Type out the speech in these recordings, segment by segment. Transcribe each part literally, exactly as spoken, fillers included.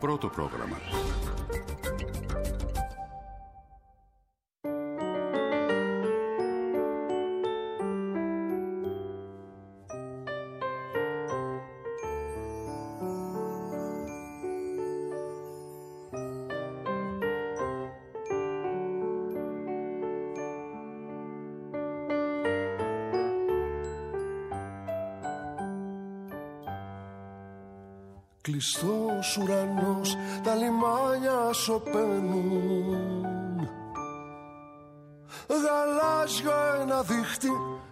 Πρώτο πρόγραμμα. Κλειστός ουρανός, τα λιμάνια σωπαίνουν, γαλάζιο ένα δίχτυ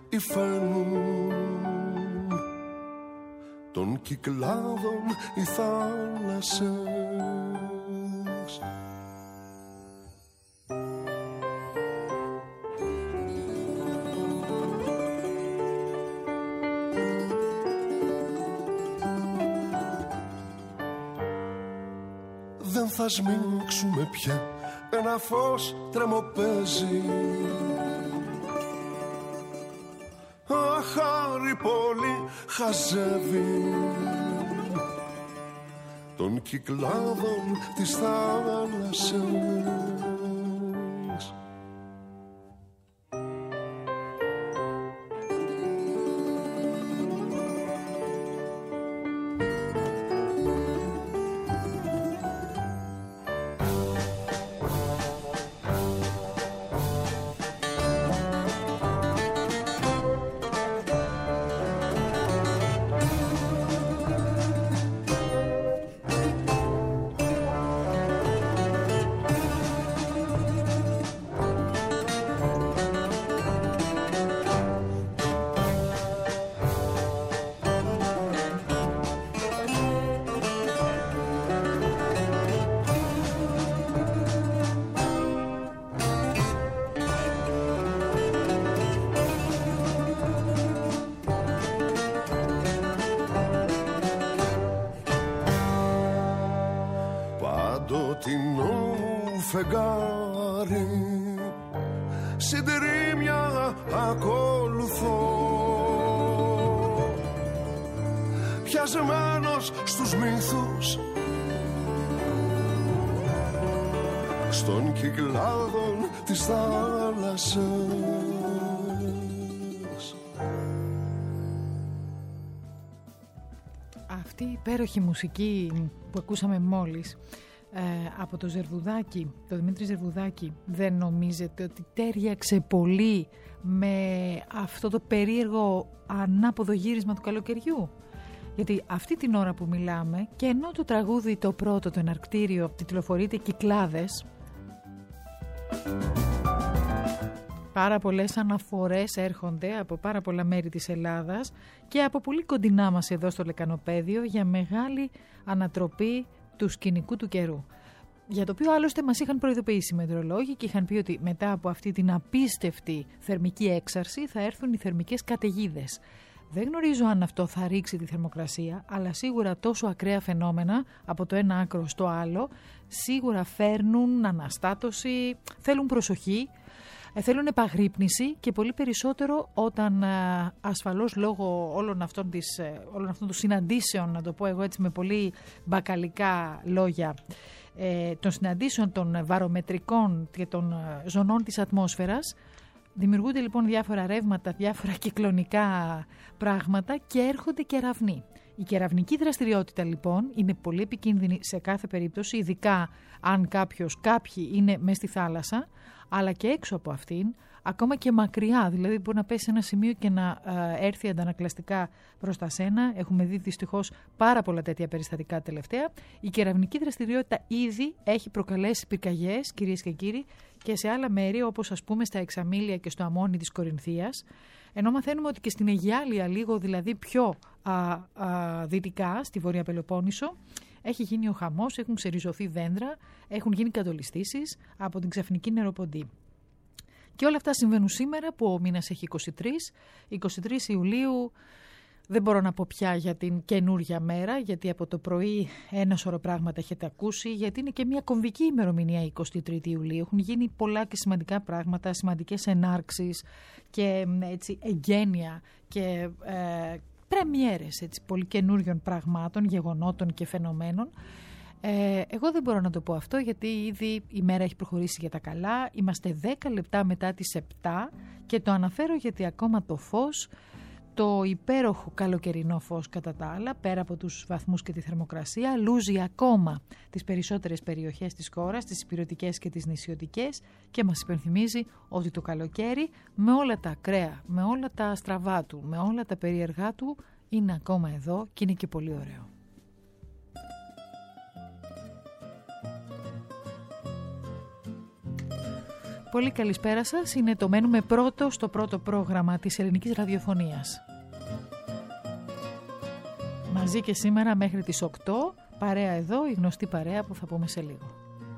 υφαίνουν, των κυκλάδων οι θάλασσες. Δεν θα σμίξουμε πια, ένα φως τρεμοπαίζει. Αχάρη πόλη χαζεύει των κυκλάδων της θάλασσας. Φεγγάρι, συντρίμια ακολουθώ, πιασμένος στους μύθους, στον κυκλάδων της θάλασσας. Αυτή η υπέροχη μουσική που ακούσαμε μόλις Ε, από το Ζερβουδάκι, το Δημήτρη Ζερβουδάκι, δεν νομίζετε ότι τέριαξε πολύ με αυτό το περίεργο ανάποδο γύρισμα του καλοκαιριού? Γιατί αυτή την ώρα που μιλάμε, και ενώ το τραγούδι το πρώτο, το εναρκτήριο, τιτλοφορείται Κυκλάδες, πάρα πολλές αναφορές έρχονται από πάρα πολλά μέρη της Ελλάδας και από πολύ κοντινά μας εδώ στο Λεκανοπαίδιο για μεγάλη ανατροπή του σκηνικού του καιρού. Για το οποίο άλλωστε μας είχαν προειδοποιήσει οι μετεωρολόγοι και είχαν πει ότι μετά από αυτή την απίστευτη θερμική έξαρση θα έρθουν οι θερμικές καταιγίδες. Δεν γνωρίζω αν αυτό θα ρίξει τη θερμοκρασία, αλλά σίγουρα τόσο ακραία φαινόμενα από το ένα άκρο στο άλλο σίγουρα φέρνουν αναστάτωση, θέλουν προσοχή, θέλουν επαγρύπνηση και πολύ περισσότερο όταν ασφαλώς λόγω όλων αυτών, της, όλων αυτών των συναντήσεων, να το πω εγώ έτσι με πολύ μπακαλικά λόγια, ε, των συναντήσεων των βαρομετρικών και των ζωνών της ατμόσφαιρας, δημιουργούνται λοιπόν διάφορα ρεύματα, διάφορα κυκλωνικά πράγματα και έρχονται κεραυνοί. Η κεραυνική δραστηριότητα λοιπόν είναι πολύ επικίνδυνη σε κάθε περίπτωση, ειδικά αν κάποιος, κάποιοι είναι μες στη θάλασσα, αλλά και έξω από αυτήν, ακόμα και μακριά, δηλαδή μπορεί να πέσει σε ένα σημείο και να ε, έρθει αντανακλαστικά προς τα σένα. Έχουμε δει δυστυχώς πάρα πολλά τέτοια περιστατικά τελευταία. Η κεραυνική δραστηριότητα ήδη έχει προκαλέσει πυρκαγιές, κυρίες και κύριοι, και σε άλλα μέρη όπως ας πούμε στα Εξαμήλια και στο Αμμόνι της Κορινθίας, ενώ μαθαίνουμε ότι και στην Αιγιάλεια, λίγο δηλαδή πιο α, α, δυτικά, στη Βόρεια Πελοπόννησο, έχει γίνει ο χαμός, έχουν ξεριζωθεί δέντρα, έχουν γίνει κατολιστήσεις από την ξαφνική νεροποντή. Και όλα αυτά συμβαίνουν σήμερα που ο μήνας έχει είκοσι τρεις, είκοσι τρεις Ιουλίου. Δεν μπορώ να πω πια για την καινούρια μέρα, γιατί από το πρωί ένα σωρό πράγματα έχετε ακούσει, γιατί είναι και μια κομβική ημερομηνία εικοστή τρίτη Ιουλίου. Έχουν γίνει πολλά και σημαντικά πράγματα, σημαντικές ενάρξεις και έτσι εγγένεια και ε, πρεμιέρες έτσι, πολύ καινούριων πραγμάτων, γεγονότων και φαινομένων. Ε, εγώ δεν μπορώ να το πω αυτό γιατί ήδη η μέρα έχει προχωρήσει για τα καλά. Είμαστε δέκα λεπτά μετά τις επτά και το αναφέρω γιατί ακόμα το φως, το υπέροχο καλοκαιρινό φως κατά τα άλλα, πέρα από τους βαθμούς και τη θερμοκρασία, λούζει ακόμα τις περισσότερες περιοχές της χώρας, τις ηπειρωτικές και τις νησιωτικές, και μας υπενθυμίζει ότι το καλοκαίρι με όλα τα ακραία, με όλα τα στραβά του, με όλα τα περίεργά του, είναι ακόμα εδώ και είναι και πολύ ωραίο. Πολύ καλησπέρα σας. Είναι το μένουμε πρώτο στο πρώτο πρόγραμμα της ελληνικής ραδιοφωνίας. Μαζί και σήμερα μέχρι τις οκτώ, παρέα εδώ, η γνωστή παρέα που θα πούμε σε λίγο.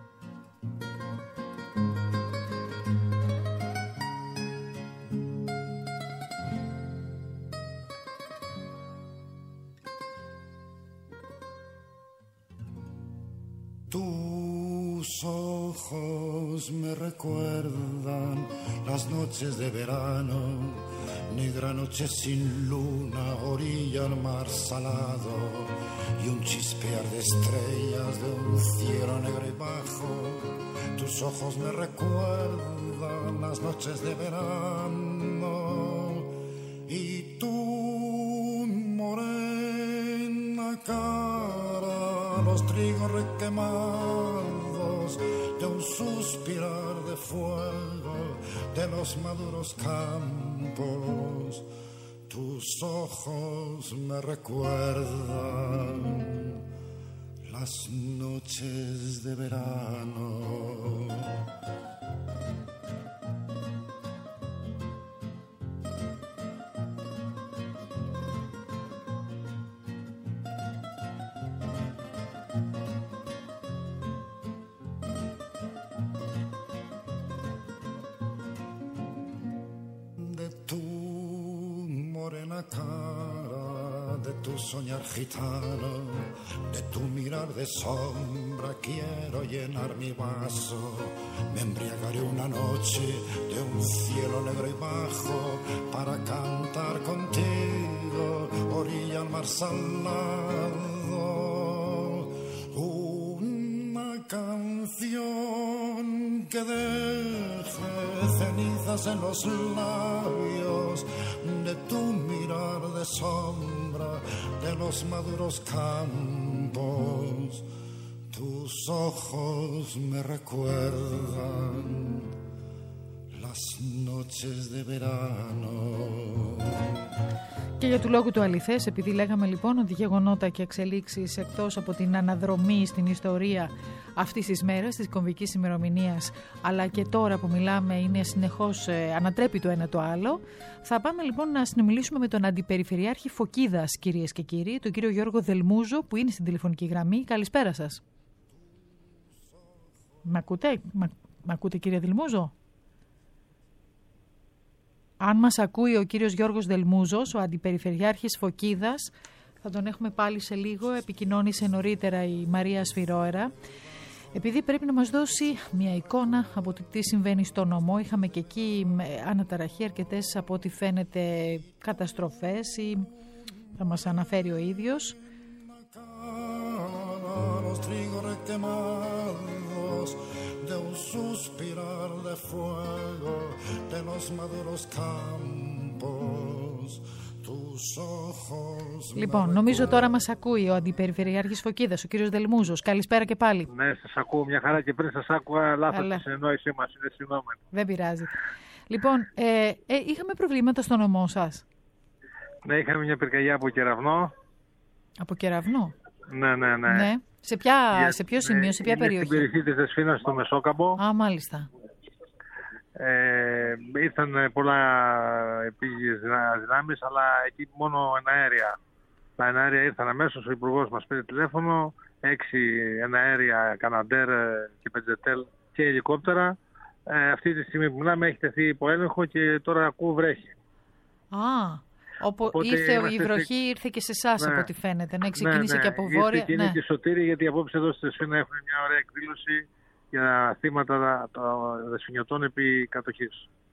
Ojos me recuerdan las noches de verano, negra noche sin luna, orilla al mar salado y un chispear de estrellas de un cielo negro y bajo. Tus ojos me recuerdan las noches de verano y tu morena cara, los trigos requemados de un suspirar de fuego de los maduros campos. Tus ojos me recuerdan las noches de verano. Cara, de tu soñar gitano, de tu mirar de sombra, quiero llenar mi vaso. Me embriagaré una noche de un cielo negro y bajo para cantar contigo, orilla al mar salado. Una canción que deje cenizas en los labios de tu mirar de sombra de los maduros campos. Tus ojos me recuerdan las noches de verano. Και για του λόγου του αληθές, επειδή λέγαμε λοιπόν ότι γεγονότα και εξελίξεις εκτός από την αναδρομή στην ιστορία αυτής της μέρας, της κομβικής ημερομηνίας, αλλά και τώρα που μιλάμε είναι συνεχώς ε, ανατρέπει το ένα το άλλο, θα πάμε λοιπόν να συνομιλήσουμε με τον Αντιπεριφερειάρχη Φωκίδας, κυρίες και κύριοι, τον κύριο Γιώργο Δελμούζο, που είναι στην τηλεφωνική γραμμή. Καλησπέρα σας. Μ' ακούτε, μ' ακούτε κύριε Δελμούζο? Αν μας ακούει ο κύριος Γιώργος Δελμούζος, ο Αντιπεριφερειάρχης Φωκίδας, θα τον έχουμε πάλι σε λίγο. Επικοινώνησε νωρίτερα η Μαρία Σφυρόερα. Επειδή πρέπει να μας δώσει μια εικόνα από το τι συμβαίνει στο νομό, είχαμε και εκεί αναταραχή, αρκετές από ό,τι φαίνεται καταστροφές, ή θα μας αναφέρει ο ίδιος. De un suspirar de fuego de los maduros campos. Λοιπόν, νομίζω τώρα μας ακούει ο Αντιπεριφερειάρχης Φωκίδας, ο κύριος Δελμούζος. Καλησπέρα και πάλι. Ναι, σας ακούω μια χαρά, και πριν σας άκουγα λάθος τη συνεννόησή μας, είναι συνόμενο. Δεν πειράζει. Λοιπόν, ε, ε, είχαμε προβλήματα στο νομό σας? Ναι, είχαμε μια πυρκαγιά από κεραυνό. Από κεραυνό? Ναι, ναι, ναι. ναι. Σε, ποια, Για, σε ποιο σημείο, σε ποια περιοχή? Στην περιοχή της Δεσποίνας, στο Μεσόκαμπο. Α, μάλιστα. Ε, ήρθαν πολλά επίγειες δυνάμεις, αλλά εκεί μόνο εναέρια. Τα εναέρια ήρθαν αμέσως, ο υπουργός μας πήρε τηλέφωνο, έξι εναέρια, Καναντέρ και Πεντζετέλ και ελικόπτερα. Ε, αυτή τη στιγμή που μιλάμε έχει τεθεί υπό έλεγχο και τώρα ακούω βρέχει. Α, Οπό, ήρθε η βροχή, σε... ήρθε και σε εσάς, ναι, από ό,τι φαίνεται. Να ξεκίνησε, ναι, ναι, και από βόρεια. Ήρθε και είναι, ναι, και Σωτήρη, γιατί απόψε εδώ στη Δεσπόινα έχουμε μια ωραία εκδήλωση για θύματα των δεσποινιωτών επί κατοχής.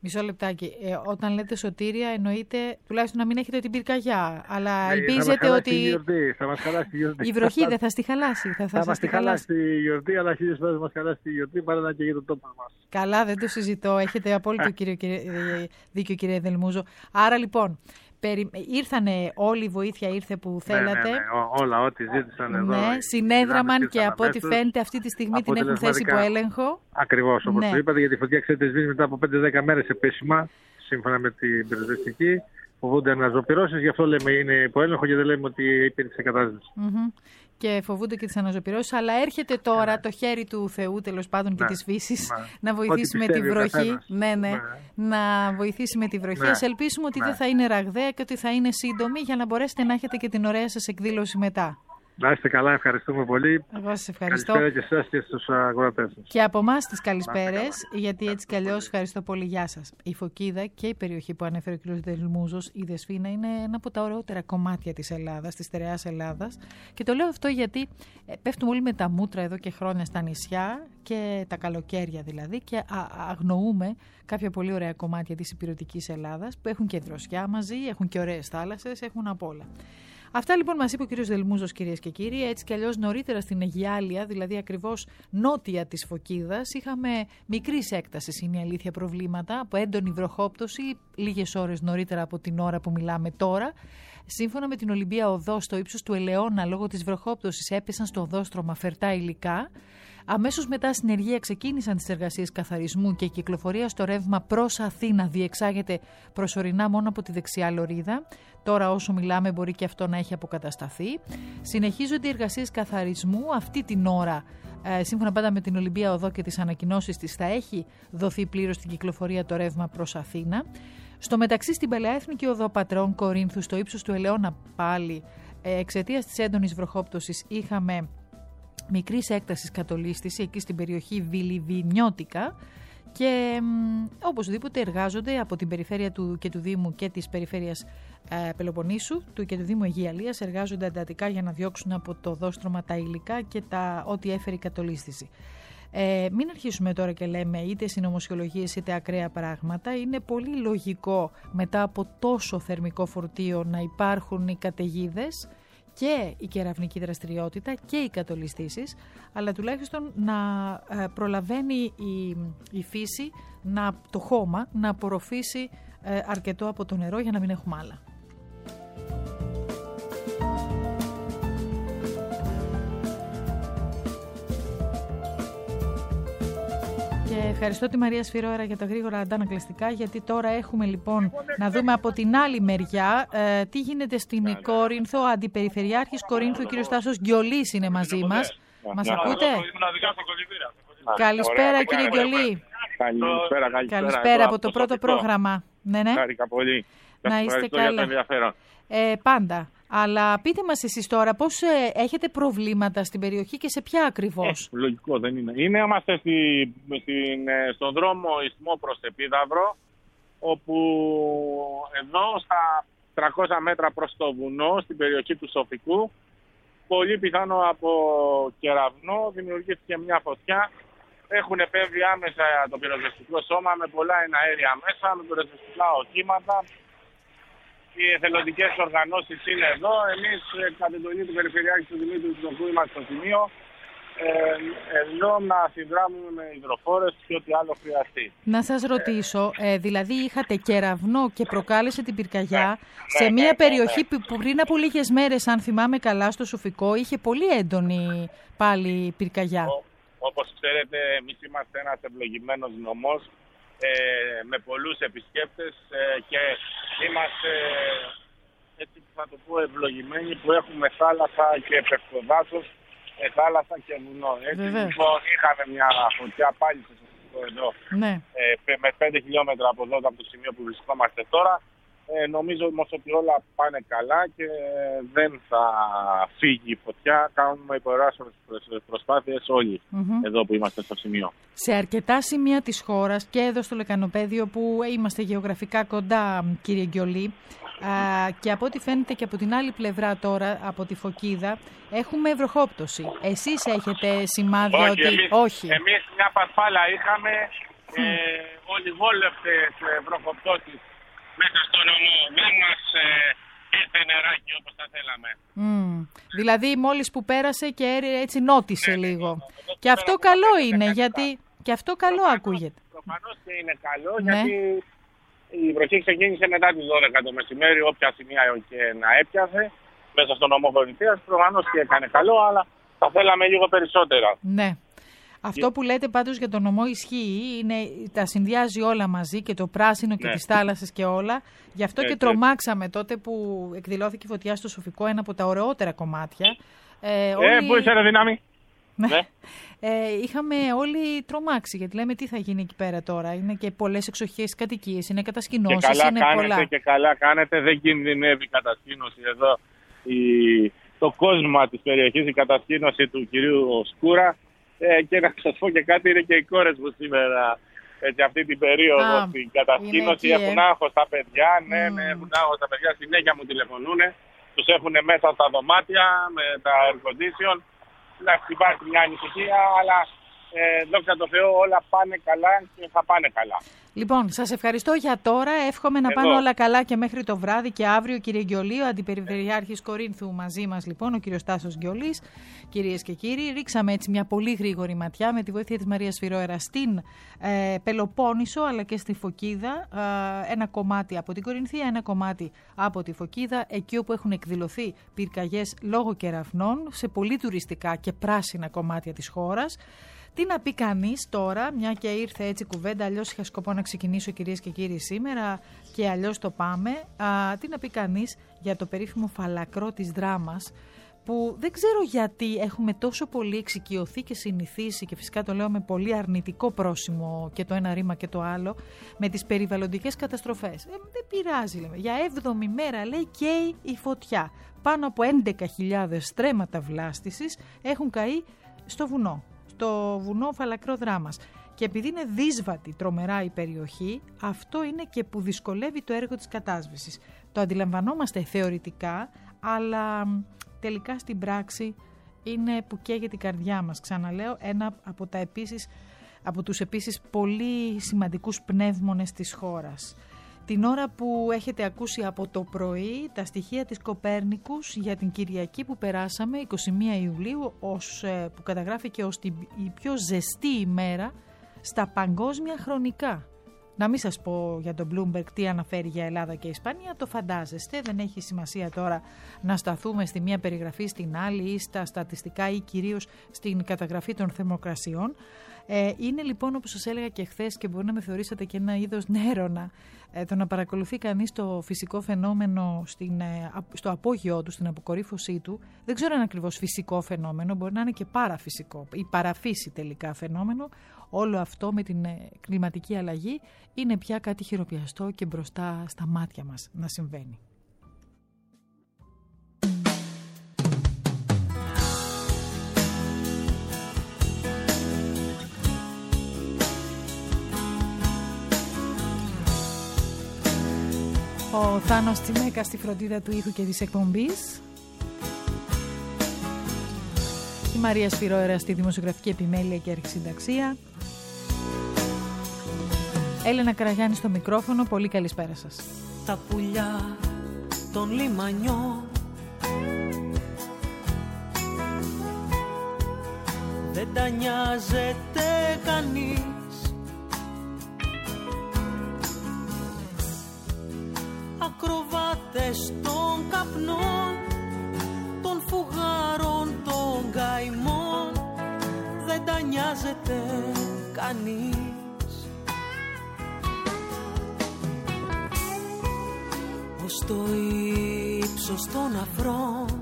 Μισό λεπτάκι. Ε, όταν λέτε σωτήρια, εννοείται τουλάχιστον να μην έχετε την πυρκαγιά. Αλλά Ναι, ελπίζετε θα μας ότι. χαλάσει η γιορτή, θα μας χαλάσει η γιορτή. Η βροχή δεν θα στη χαλάσει. Θα, θα, Θα σας μας τη τη χαλάσει η γιορτή, αλλά χίλιες φορές μας χαλάσει η γιορτή παρά να καίγει το τόπο μας. Καλά, δεν το συζητώ. Έχετε απόλυτο κύριο, κύριε, δίκιο, κύριε Δελμούζο. Άρα λοιπόν, περι... ήρθανε όλη η βοήθεια ήρθε που θέλατε. Ναι, ναι, ναι. Ό, όλα, ό,τι ζήτησαν εδώ. Ναι, συνέδραμαν και από ό,τι φαίνεται αυτή τη στιγμή την έχουν θέσει υπό έλεγχο. Ακριβώς, όπως Ναι. το είπατε, γιατί η φωτιά ξέρετε σβήνει μετά από πέντε δέκα μέρες επίσημα, σύμφωνα με την πυροσβεστική. Φοβούνται αναζωπυρώσεις, γι' αυτό λέμε είναι υπό έλεγχο και δεν λέμε ότι υπήρξε κατάσταση. Mm-hmm. Και φοβούνται και τις αναζωπυρώσεις, αλλά έρχεται τώρα ναι. το χέρι του Θεού, τέλος πάντων, ναι. και της φύσης, ναι. να βοηθήσει με τη βροχή. Ναι, ναι. ναι. Να βοηθήσει με τη βροχή. Ναι. Ας ελπίσουμε ότι ναι. δεν θα είναι ραγδαία και ότι θα είναι σύντομη για να μπορέσετε να έχετε και την ωραία σας εκδήλωση μετά. Να είστε καλά, ευχαριστούμε πολύ. Εγώ σας ευχαριστώ. Καλησπέρα και εσάς και στους αγορατές σας. Και από εμάς τις καλησπέρες, γιατί έτσι κι αλλιώς ευχαριστώ πολύ. Γεια σας. Η Φωκίδα και η περιοχή που ανέφερε ο κ. Δελμούζος, η Δεσπόινα, είναι ένα από τα ωραιότερα κομμάτια της Ελλάδας, της στερεάς Ελλάδας. Και το λέω αυτό γιατί πέφτουμε όλοι με τα μούτρα εδώ και χρόνια στα νησιά και τα καλοκαίρια δηλαδή και αγνοούμε κάποια πολύ ωραία κομμάτια της υπηρετικής Ελλάδας που έχουν και δροσιά μαζί, έχουν και ωραίες θάλασσες, έχουν απ' όλα. Αυτά λοιπόν μας είπε ο κύριος Δελμούζος, κυρίες και κύριοι. Έτσι κι αλλιώς νωρίτερα στην Αιγιάλεια, δηλαδή ακριβώς νότια της Φωκίδας, είχαμε μικρής έκτασης, είναι η αλήθεια, προβλήματα από έντονη βροχόπτωση λίγες ώρες νωρίτερα από την ώρα που μιλάμε τώρα. Σύμφωνα με την Ολυμπία Οδό, στο ύψος του Ελαιώνα, λόγω της βροχόπτωσης έπεσαν στο οδόστρωμα φερτά υλικά. Αμέσως μετά συνεργεία ξεκίνησαν τις εργασίες καθαρισμού και η κυκλοφορία στο ρεύμα προς Αθήνα διεξάγεται προσωρινά μόνο από τη δεξιά λωρίδα. Τώρα όσο μιλάμε μπορεί και αυτό να έχει αποκατασταθεί. Συνεχίζονται οι εργασίες καθαρισμού αυτή την ώρα. Ε, σύμφωνα πάντα με την Ολυμπία Οδό και τις ανακοινώσεις της, θα έχει δοθεί πλήρως την κυκλοφορία το ρεύμα προς Αθήνα. Στο μεταξύ στην Παλαιάεθνικη Οδό Πατρών Κορίνθου, στο ύψος του Ελαιώνα πάλι, ε, εξαιτίας της έντονης βροχόπτωσης είχαμε μικρής έκτασης κατολίσθηση εκεί στην περιοχή Βιλιβινιώτικα και μ, οπωσδήποτε εργάζονται από την περιφέρεια του και του Δήμου και της περιφέρειας ε, Πελοποννήσου του και του Δήμου Αιγιαλίας, εργάζονται εντατικά για να διώξουν από το δόστρωμα τα υλικά και τα, ό,τι έφερε η κατολίσθηση. Ε, μην αρχίσουμε τώρα και λέμε είτε συνωμοσιολογίες είτε ακραία πράγματα. Είναι πολύ λογικό μετά από τόσο θερμικό φορτίο να υπάρχουν οι καταιγίδες και η κεραυνική δραστηριότητα και οι κατολιστήσεις, αλλά τουλάχιστον να προλαβαίνει η, η φύση, να, το χώμα, να απορροφήσει ε, αρκετό από το νερό για να μην έχουμε άλλα. Και ευχαριστώ τη Μαρία Σφυρόερα για τα γρήγορα αντανακλαστικά, γιατί τώρα έχουμε λοιπόν να δούμε από την άλλη μεριά ε, τι γίνεται στην Κόρινθο. Ο Αντιπεριφερειάρχης Κορίνθου, ο κύριος Τάσος Γκιολής, είναι μαζί μας. Μας ακούτε? Καλησπέρα κύριε Γκιολή. Καλησπέρα, καλησπέρα. Καλησπέρα από το πρώτο πρόγραμμα. Ναι, ναι. Χάρηκα πολύ. Να είστε καλά. Ε, πάντα. Αλλά πείτε μας εσείς τώρα πώς ε, έχετε προβλήματα στην περιοχή και σε ποια ακριβώς? Ε, λογικό δεν είναι. Είναι, είμαστε στη, στην, στον δρόμο Ισθμό προς Επίδαυρο, όπου εδώ στα τριακόσια μέτρα προς το βουνό, στην περιοχή του Σοφικού, πολύ πιθανό από κεραυνό, δημιουργήθηκε μια φωτιά. Έχουν επέμβει άμεσα το πυροσβεστικό σώμα με πολλά εναέρια μέσα, με πυροσβεστικά οχήματα. Οι εθελοντικές οργανώσεις είναι εδώ. Εμείς, κατά εντολή του Περιφερειάρχη του Δημήτρου Τσοκού, είμαστε στο σημείο. Ε, εδώ να συνδράμουμε με υδροφόρες και ό,τι άλλο χρειαστεί. Να σας ρωτήσω, ε, δηλαδή είχατε κεραυνό και προκάλεσε την πυρκαγιά ναι, σε ναι, μια ναι, περιοχή ναι. που πριν από λίγες μέρες, αν θυμάμαι καλά, στο Σοφικό είχε πολύ έντονη πάλι πυρκαγιά. Ό, όπως ξέρετε, εμείς είμαστε ένας ευλογημένος νομός ε, με πολλούς επισκέπτες ε, και είμαστε, έτσι θα το πω, ευλογημένοι που έχουμε θάλασσα και πευκοδάσος, ε, θάλασσα και βουνό. Έτσι λοιπόν είχαμε μια φωτιά πάλι στο Σοφικό εδώ, ναι. ε, με πέντε χιλιόμετρα από εδώ από το σημείο που βρισκόμαστε τώρα. Ε, νομίζω όμως ότι όλα πάνε καλά και δεν θα φύγει η φωτιά. Κάνουμε υπεράσπιες προσπάθειες όλοι mm-hmm. εδώ που είμαστε στο σημείο. Σε αρκετά σημεία της χώρας και εδώ στο Λεκανοπαίδιο που είμαστε γεωγραφικά κοντά, κύριε Γκιολή, α, και από ό,τι φαίνεται και από την άλλη πλευρά τώρα, από τη Φωκίδα, έχουμε βροχόπτωση. Εσείς έχετε σημάδια όχι, ότι... Εμείς, όχι. Εμείς μια πασπάλα είχαμε Ε, ολιγόλευτες βροχοπτώσεις μέσα στο νομό. Δεν μας ε, ήρθε νεράκι όπως θα θέλαμε. Mm. Δηλαδή μόλις που πέρασε και έτσι νότισε ναι, λίγο. Ναι, ναι, ναι. Και αυτό καλό είναι, γιατί και αυτό καλό προφανώς, ακούγεται. Προφανώς και είναι καλό, ναι. Γιατί η βροχή ξεκίνησε μετά τις δώδεκα το μεσημέρι, όποια σημεία και να έπιασε μέσα στον νομό Κορινθίας. Προφανώς και έκανε καλό, αλλά θα θέλαμε λίγο περισσότερα. Ναι. Αυτό που λέτε πάντως για τον νομό ισχύει, είναι, τα συνδυάζει όλα μαζί και το πράσινο και ναι. τις θάλασσες και όλα. Γι' αυτό ναι, και τρομάξαμε τότε που εκδηλώθηκε η φωτιά στο Σοφικό, ένα από τα ωραιότερα κομμάτια. Ε, ε όλοι... πού είσαι ρε δύναμη. Ναι. Ε, είχαμε όλοι τρομάξει, γιατί λέμε τι θα γίνει εκεί πέρα τώρα. Είναι και πολλές εξοχικές κατοικίες, είναι κατασκηνώσεις, και καλά είναι κάνετε, πολλά. Και καλά κάνετε, δεν κινδυνεύει η κατασκήνωση εδώ. Η... Το κόσμο της περιοχής, η κατασκήνωση του κυρίου Σκούρα. Ε, και να σας πω και κάτι, είναι και οι κόρες μου σήμερα, έτσι, αυτή την περίοδο, Α, στην κατασκήνωση, εκεί, έχουν ε. άγχος τα παιδιά, ναι, mm. ναι, έχουν άγχος τα παιδιά, συνέχεια μου τηλεφωνούν, τους έχουν μέσα στα δωμάτια με τα air condition, να υπάρχει μια ανησυχία, αλλά ε, δόξα τω Θεώ όλα πάνε καλά και θα πάνε καλά. Λοιπόν, σας ευχαριστώ για τώρα. Εύχομαι να Εδώ. πάνε όλα καλά και μέχρι το βράδυ και αύριο, κύριε Γκιολή, ο Αντιπεριφερειάρχης Κορίνθου μαζί μας, λοιπόν, ο κύριος Τάσος Γκιολής. Κυρίες και κύριοι, ρίξαμε έτσι μια πολύ γρήγορη ματιά με τη βοήθεια της Μαρίας Φιρόερα στην ε, Πελοπόννησο αλλά και στη Φωκίδα. Ε, ένα κομμάτι από την Κορινθία, ένα κομμάτι από τη Φωκίδα, εκεί όπου έχουν εκδηλωθεί πυρκαγιές λόγω κεραυνών σε πολύ τουριστικά και πράσινα κομμάτια της χώρας. Τι να πει κανείς τώρα, μια και ήρθε έτσι κουβέντα, αλλιώς είχα σκοπό να ξεκινήσω, κυρίες και κύριοι, σήμερα και αλλιώς το πάμε. Α, τι να πει κανείς για το περίφημο φαλακρό της Δράμας, που δεν ξέρω γιατί έχουμε τόσο πολύ εξοικειωθεί και συνηθίσει, και φυσικά το λέω με πολύ αρνητικό πρόσημο και το ένα ρήμα και το άλλο, με τις περιβαλλοντικές καταστροφές. Ε, δεν πειράζει, λέμε. Για έβδομη μέρα, λέει, καίει η φωτιά. Πάνω από έντεκα χιλιάδες στρέμματα βλάστησης έχουν καεί στο βουνό. Το βουνό Φαλακρό Δράμας. Και επειδή είναι δύσβατη τρομερά η περιοχή, αυτό είναι και που δυσκολεύει το έργο της κατάσβεσης. Το αντιλαμβανόμαστε θεωρητικά, αλλά τελικά στην πράξη είναι που καίγεται η καρδιά μας. Ξαναλέω, ένα από, τα επίσης, από τους επίσης πολύ σημαντικούς πνεύμονες της χώρας. Την ώρα που έχετε ακούσει από το πρωί τα στοιχεία της Κοπέρνικους για την Κυριακή που περάσαμε, εικοστή πρώτη Ιουλίου, ως, που καταγράφηκε ως την, η πιο ζεστή ημέρα στα παγκόσμια χρονικά. Να μην σας πω για τον Bloomberg τι αναφέρει για Ελλάδα και Ισπανία, το φαντάζεστε, δεν έχει σημασία τώρα να σταθούμε στη μία περιγραφή στην άλλη ή στα στατιστικά ή κυρίως στην καταγραφή των θερμοκρασιών. Ε, είναι λοιπόν, όπως σας έλεγα και χθες, και μπορεί να με θεωρήσατε και ένα είδος νέρονα, ε, το να παρακολουθεί κανείς το φυσικό φαινόμενο στην, ε, στο απόγειό του, στην αποκορύφωσή του. Δεν ξέρω αν είναι ακριβώς φυσικό φαινόμενο, μπορεί να είναι και παραφυσικό ή παραφύση τελικά φαινόμενο. Όλο αυτό με την ε, κλιματική αλλαγή είναι πια κάτι χειροπιαστό και μπροστά στα μάτια μας να συμβαίνει. Ο Θάνος Τσιμέκα στη φροντίδα του ήχου και της εκπομπής. Η Μαρία Σφυρόερα στη δημοσιογραφική επιμέλεια και αρχισυνταξία. Έλενα Καραγιάννη στο μικρόφωνο. Πολύ καλησπέρα σας. Τα πουλιά των λιμανιών δεν τα νοιάζεται κανείς. Ακροβάτες των καπνών, των φουγάρων, των καημών δεν τα νοιάζεται κανείς. Ως το ύψος των αφρών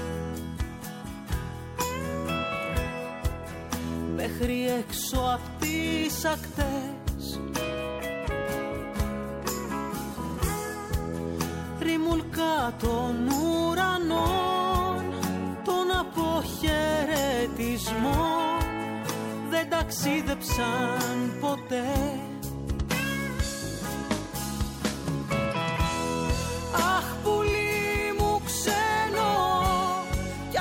μέχρι έξω απ' τις ακτές ρημουλκά των ουρανών των αποχαιρετισμών δεν ταξίδεψαν ποτέ. Αχ, πουλί μου ξένο κι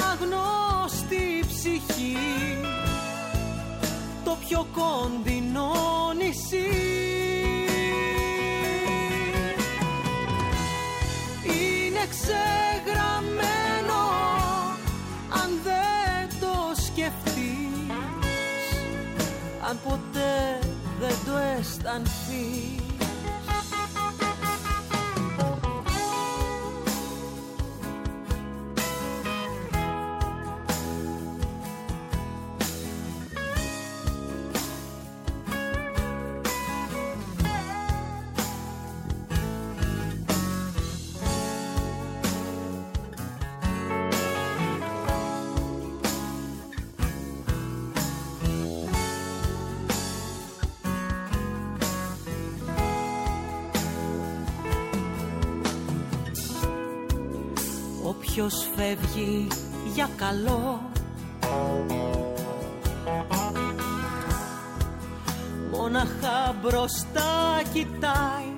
αγνώστη ψυχή, το πιο κοντινό νησί νησί. Είναι ξεγραμμένο αν δεν το σκεφτείς, αν ποτέ δεν το αισθανθείς. Όποιος φεύγει για καλό μόναχα μπροστά κοιτάει,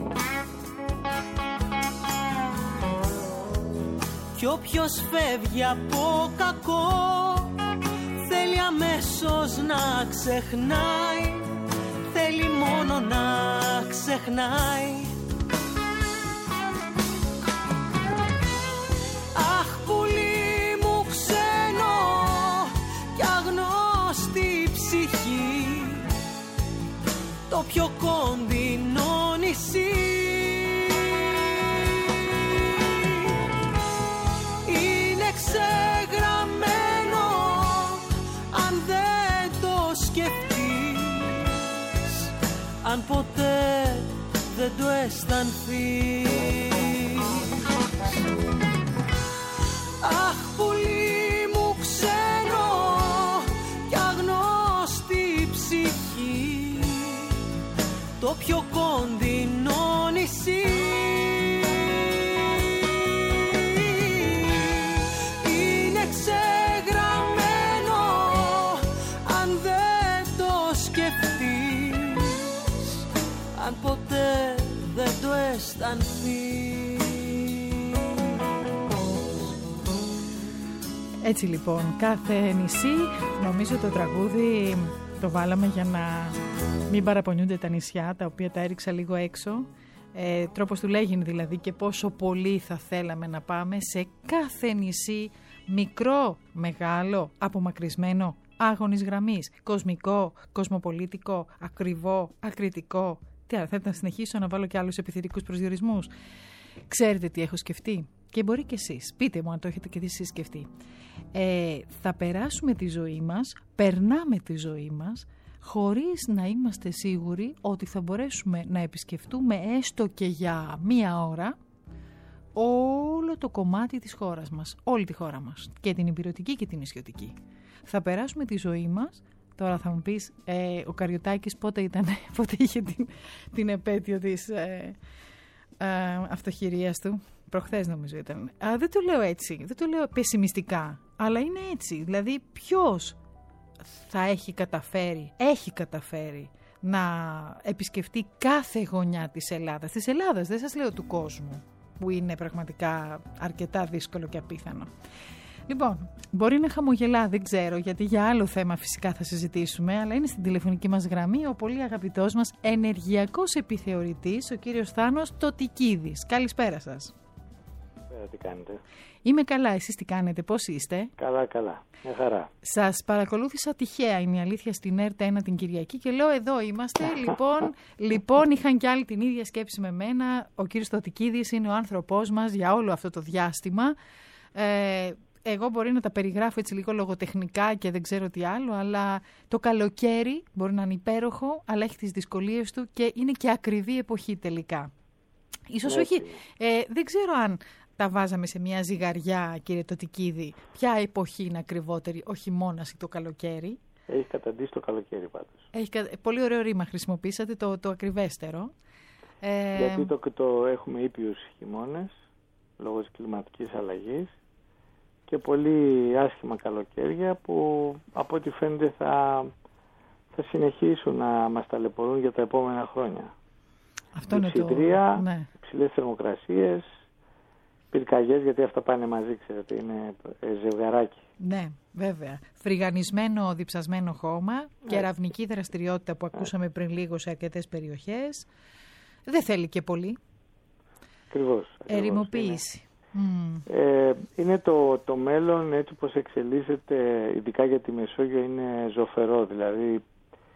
κι όποιος φεύγει από κακό θέλει αμέσως να ξεχνάει, θέλει μόνο να ξεχνάει. Αχ, πουλί μου ξένο κι αγνώστη ψυχή, το πιο κοντινό νησί. Είναι ξεγραμμένο αν δεν το σκεφτείς, αν ποτέ δεν το αισθανθείς. Αχ, πουλί μου ξένο κι αγνώστη ψυχή, το πιο κοντινό νησί. Είναι ξεγραμμένο αν δεν το σκεφτείς, αν ποτέ δεν το αισθανθείς. Έτσι λοιπόν, κάθε νησί, νομίζω το τραγούδι το βάλαμε για να μην παραπονιούνται τα νησιά, τα οποία τα έριξα λίγο έξω. Ε, τρόπος του λέγειν δηλαδή, και πόσο πολύ θα θέλαμε να πάμε σε κάθε νησί, μικρό, μεγάλο, απομακρυσμένο, άγονης γραμμής, κοσμικό, κοσμοπολίτικο, ακριβό, ακριτικό. Τι άλλο, θέλετε να συνεχίσω να βάλω και άλλους επιθετικούς προσδιορισμούς? Ξέρετε τι έχω σκεφτεί? Και μπορεί και εσείς, πείτε μου αν το έχετε και εσείς σκεφτεί. Ε, θα περάσουμε τη ζωή μας, περνάμε τη ζωή μας, χωρίς να είμαστε σίγουροι ότι θα μπορέσουμε να επισκεφτούμε έστω και για μία ώρα όλο το κομμάτι της χώρας μας, όλη τη χώρα μας, και την ηπειρωτική και την νησιωτική. Θα περάσουμε τη ζωή μας. Τώρα θα μου πεις, ε, ο Καριωτάκης πότε ήταν, πότε είχε την, την επέτειο της ε, ε, αυτοχειρίας του? Προχθές νομίζω ήταν. Α, δεν το λέω έτσι, δεν το λέω πεσημιστικά, αλλά είναι έτσι. Δηλαδή ποιος θα έχει καταφέρει, έχει καταφέρει να επισκεφτεί κάθε γωνιά της Ελλάδας. Της Ελλάδας, δεν σας λέω του κόσμου, που είναι πραγματικά αρκετά δύσκολο και απίθανο. Λοιπόν, μπορεί να χαμογελά, δεν ξέρω, γιατί για άλλο θέμα φυσικά θα συζητήσουμε, αλλά είναι στην τηλεφωνική μας γραμμή ο πολύ αγαπητός μας ενεργειακός επιθεωρητής, ο κύριος Θάνος Τοτικίδης. Καλησπέρα σας. Τι κάνετε? Είμαι καλά, εσείς τι κάνετε, πώς είστε? Καλά, καλά, μια χαρά. Σας παρακολούθησα τυχαία, είναι η αλήθεια, στην ΕΡΤ ένα την Κυριακή και λέω εδώ είμαστε. λοιπόν, λοιπόν, είχαν κι άλλοι την ίδια σκέψη με μένα. Ο κύριος Τοτικίδης είναι ο άνθρωπός μας για όλο αυτό το διάστημα. Ε, εγώ μπορεί να τα περιγράφω έτσι λίγο λογοτεχνικά και δεν ξέρω τι άλλο, αλλά το καλοκαίρι μπορεί να είναι υπέροχο, αλλά έχει τις δυσκολίες του και είναι και ακριβή εποχή τελικά. Ίσως όχι, ε, δεν ξέρω αν τα βάζαμε σε μια ζυγαριά, κύριε Τοτικίδη, ποια εποχή είναι ακριβότερη, ο χειμώνας ή το καλοκαίρι? Έχει καταντήσει το καλοκαίρι πάντως. Έχει, πολύ ωραίο ρήμα χρησιμοποίησατε, το, το ακριβέστερο. Ε, Γιατί το, το έχουμε ήπιους χειμώνες, λόγω της κλιματικής αλλαγής, και πολύ άσχημα καλοκαίρια που από ό,τι φαίνεται θα, θα συνεχίσουν να μας ταλαιπωρούν για τα επόμενα χρόνια. Αυτό είναι το... Ναι. Υψηλές θερμοκρασίες, πυρκαγιές, γιατί αυτά πάνε μαζί, ξέρετε, είναι ζευγαράκι. Ναι, βέβαια. Φρυγανισμένο, διψασμένο χώμα, ναι. Κεραυνική δραστηριότητα που ακούσαμε πριν λίγο σε αρκετές περιοχές. Δεν θέλει και πολύ. Ακριβώς. Ερημοποίηση. Είναι, mm. ε, είναι το, το μέλλον έτσι όπως εξελίσσεται, ειδικά για τη Μεσόγειο, είναι ζωφερό. Δηλαδή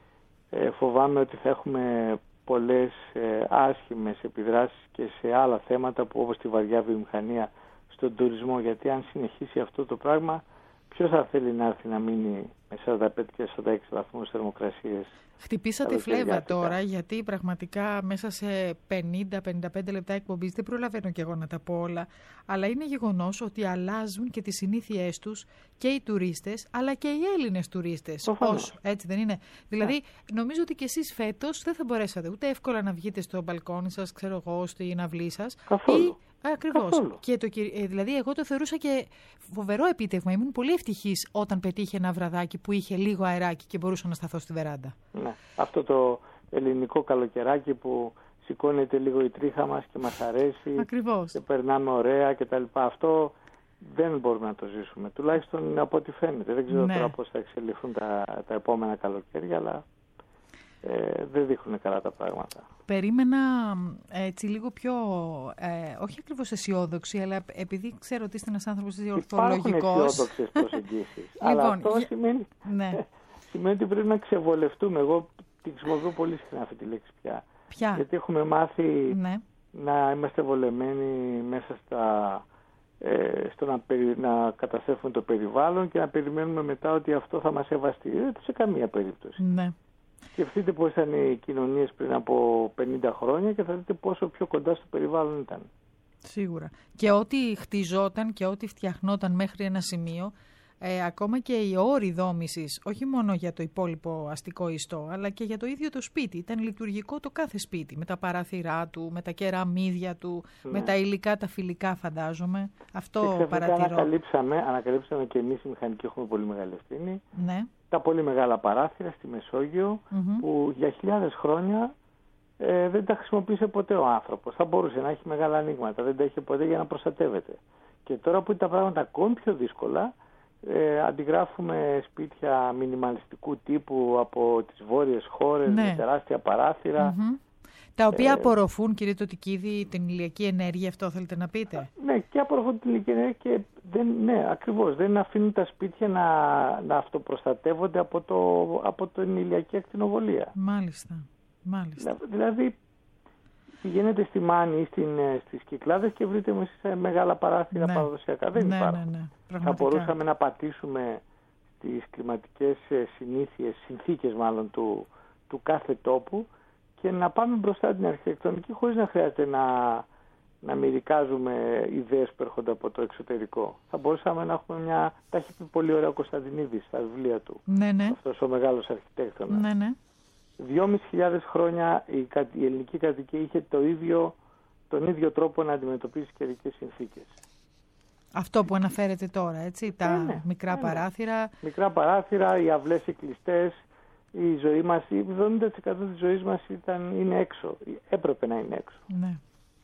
ε, φοβάμαι ότι θα έχουμε πολλές ε, άσχημες επιδράσεις και σε άλλα θέματα που, όπως τη βαριά βιομηχανία, στον τουρισμό. Γιατί αν συνεχίσει αυτό το πράγμα, ποιος θα θέλει να έρθει να μείνει με σαράντα πέντε και σαράντα έξι βαθμούς θερμοκρασίες? Χτυπήσατε φλέβα τώρα, γιατί πραγματικά μέσα σε πενήντα με πενήντα πέντε λεπτά εκπομπής δεν προλαβαίνω και εγώ να τα πω όλα, αλλά είναι γεγονός ότι αλλάζουν και τις συνήθειές τους και οι τουρίστες, αλλά και οι Έλληνες τουρίστες. Όσο, έτσι δεν είναι? Δηλαδή, νομίζω ότι και εσείς φέτος δεν θα μπορέσατε ούτε εύκολα να βγείτε στο μπαλκόνι σας, ξέρω εγώ, στην αυλή σας. Καθόλου. Ακριβώς. Και το, δηλαδή, εγώ το θεωρούσα και φοβερό επίτευγμα. Ήμουν πολύ ευτυχής όταν πετύχε ένα βραδάκι που είχε λίγο αεράκι και μπορούσα να σταθώ στη βεράντα. Ναι. Αυτό το ελληνικό καλοκαιράκι που σηκώνεται λίγο η τρίχα μας και μας αρέσει. Ακριβώς. Και περνάμε ωραία κτλ. Αυτό δεν μπορούμε να το ζήσουμε. Τουλάχιστον από ό,τι φαίνεται. Δεν ξέρω ναι. τώρα πώς θα εξελιχθούν τα, τα επόμενα καλοκαίρια, αλλά ε, δεν δείχνουν καλά τα πράγματα. Περίμενα έτσι λίγο πιο, ε, όχι ακριβώς αισιόδοξη, αλλά επειδή ξέρω ότι είστε ένας άνθρωπος ορθολογικός. Υπάρχουν αισιόδοξες προσεγγίσεις. Αλλά λοιπόν, αυτό για... σημαίνει, ναι. σημαίνει ότι πρέπει να ξεβολευτούμε. Εγώ τη χρησιμοποιώ πολύ συχνά αυτή τη λέξη πια. Ποια? Γιατί έχουμε μάθει ναι. να είμαστε βολεμένοι μέσα στα, ε, στο να, περι, να καταστρέφουμε το περιβάλλον και να περιμένουμε μετά ότι αυτό θα μας σεβαστεί. Δεν σε καμία περίπτωση. Ναι. Σκεφτείτε πώς ήταν οι κοινωνίες πριν από πενήντα χρόνια και θα δείτε πόσο πιο κοντά στο περιβάλλον ήταν. Σίγουρα. Και ό,τι χτιζόταν και ό,τι φτιαχνόταν μέχρι ένα σημείο, ε, ακόμα και οι όροι δόμησης, όχι μόνο για το υπόλοιπο αστικό ιστό, αλλά και για το ίδιο το σπίτι. Ήταν λειτουργικό το κάθε σπίτι, με τα παράθυρά του, με τα κεραμίδια του, ναι. με τα υλικά, τα φιλικά φαντάζομαι. Αυτό και παρατηρώ. Ανακαλύψαμε, ανακαλύψαμε και εμείς οι μηχανικοί έχουμε πολύ μεγάλη ευθύνη. Ναι. Τα πολύ μεγάλα παράθυρα στη Μεσόγειο mm-hmm. που για χιλιάδες χρόνια ε, δεν τα χρησιμοποίησε ποτέ ο άνθρωπος. Θα μπορούσε να έχει μεγάλα ανοίγματα, δεν τα είχε ποτέ για να προστατεύεται. Και τώρα που είναι τα πράγματα ακόμη πιο δύσκολα, ε, αντιγράφουμε σπίτια μινιμαλιστικού τύπου από τις βόρειες χώρες ναι. με τεράστια παράθυρα. Mm-hmm. Τα οποία ε, απορροφούν, κύριε Τωτικίδη, την ηλιακή ενέργεια, αυτό θέλετε να πείτε? Ναι, και απορροφούν την ηλιακή ενέργεια και δεν, ναι, ακριβώς, δεν αφήνουν τα σπίτια να, να αυτοπροστατεύονται από, το, από την ηλιακή ακτινοβολία. Μάλιστα, μάλιστα. Δηλαδή, πηγαίνετε στη Μάνη ή στην, στις Κυκλάδες και βρείτε σε μεγάλα παράθυρα ναι. παραδοσιακά. Δεν ναι, υπάρχουν. Ναι, ναι, θα μπορούσαμε να πατήσουμε τις κλιματικές συνήθειες, συνθήκες μάλλον του, του κάθε τόπου και να πάμε μπροστά την αρχιτεκτονική χωρίς να χρειάζεται να, να μερικάζουμε ιδέες που έρχονται από το εξωτερικό. Θα μπορούσαμε να έχουμε μια... Τα έχει πει πολύ ωραία ο Κωνσταντινίδης στα βιβλία του. Ναι, ναι. Αυτός ο μεγάλος αρχιτέκτονας. Ναι, ναι. Δυόμισι χιλιάδες χρόνια η, η ελληνική κατοικία είχε το ίδιο, τον ίδιο τρόπο να αντιμετωπίσει καιρικές συνθήκες. Αυτό που αναφέρετε τώρα, έτσι, τα ναι, ναι, μικρά ναι, ναι. παράθυρα. Μικρά παράθυρα, οι αυλές οι κλειστές, η ζωή μας, η εβδομήντα τοις εκατό της ζωής μας ήταν, είναι έξω, έπρεπε να είναι έξω. Ναι.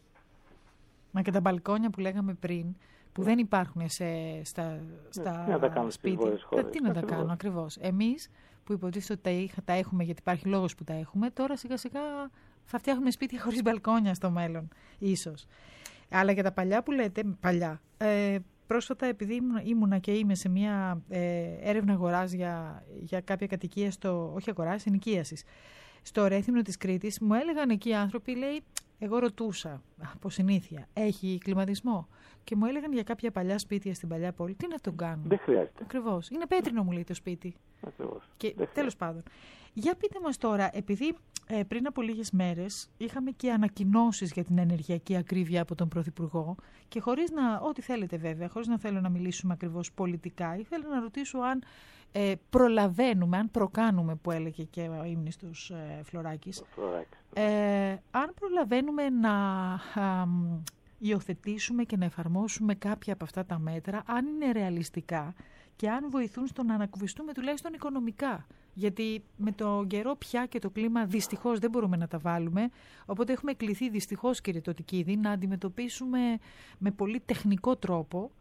Μα και τα μπαλκόνια που λέγαμε πριν, που ναι. δεν υπάρχουν σε, στα, στα ναι, τα σπίτια. Χώρες. Τι να τα κάνω ακριβώς. Εμείς που υποτίθεται ότι τα, τα έχουμε γιατί υπάρχει λόγος που τα έχουμε, τώρα σιγά σιγά θα φτιάχνουμε σπίτια χωρίς μπαλκόνια στο μέλλον, ίσως. Αλλά για τα παλιά που λέτε, παλιά, ε, πρόσφατα επειδή ήμουνα και είμαι σε μια ε, έρευνα αγοράς για, για κάποια κατοικία, στο, όχι αγοράς, ενοικίασης, στο Ρέθυμνο της Κρήτης, μου έλεγαν εκεί οι άνθρωποι, λέει, εγώ ρωτούσα από συνήθεια, έχει κλιματισμό? Και μου έλεγαν για κάποια παλιά σπίτια στην παλιά πόλη, τι να τον κάνουν? Δεν χρειάζεται. Ακριβώς. Είναι πέτρινο, μου λέει το σπίτι. Ακριβώς. Και τέλος πάντων. Για πείτε μας τώρα, επειδή ε, πριν από λίγες μέρες είχαμε και ανακοινώσεις για την ενεργειακή ακρίβεια από τον Πρωθυπουργό και χωρίς να, ό,τι θέλετε βέβαια, χωρίς να θέλω να μιλήσουμε ακριβώς πολιτικά, ήθελα να ρωτήσω αν ε, προλαβαίνουμε, αν προκάνουμε, που έλεγε και ο ύμνηστος ε, Φλωράκης, ε, αν προλαβαίνουμε να α, υιοθετήσουμε και να εφαρμόσουμε κάποια από αυτά τα μέτρα, αν είναι ρεαλιστικά και αν βοηθούν στο να ανακουφιστούμε τουλάχιστον οικονομικά. Γιατί με το καιρό πια και το κλίμα δυστυχώς δεν μπορούμε να τα βάλουμε, οπότε έχουμε κληθεί δυστυχώς, κύριε Τωτικίδη, να αντιμετωπίσουμε με πολύ τεχνικό τρόπο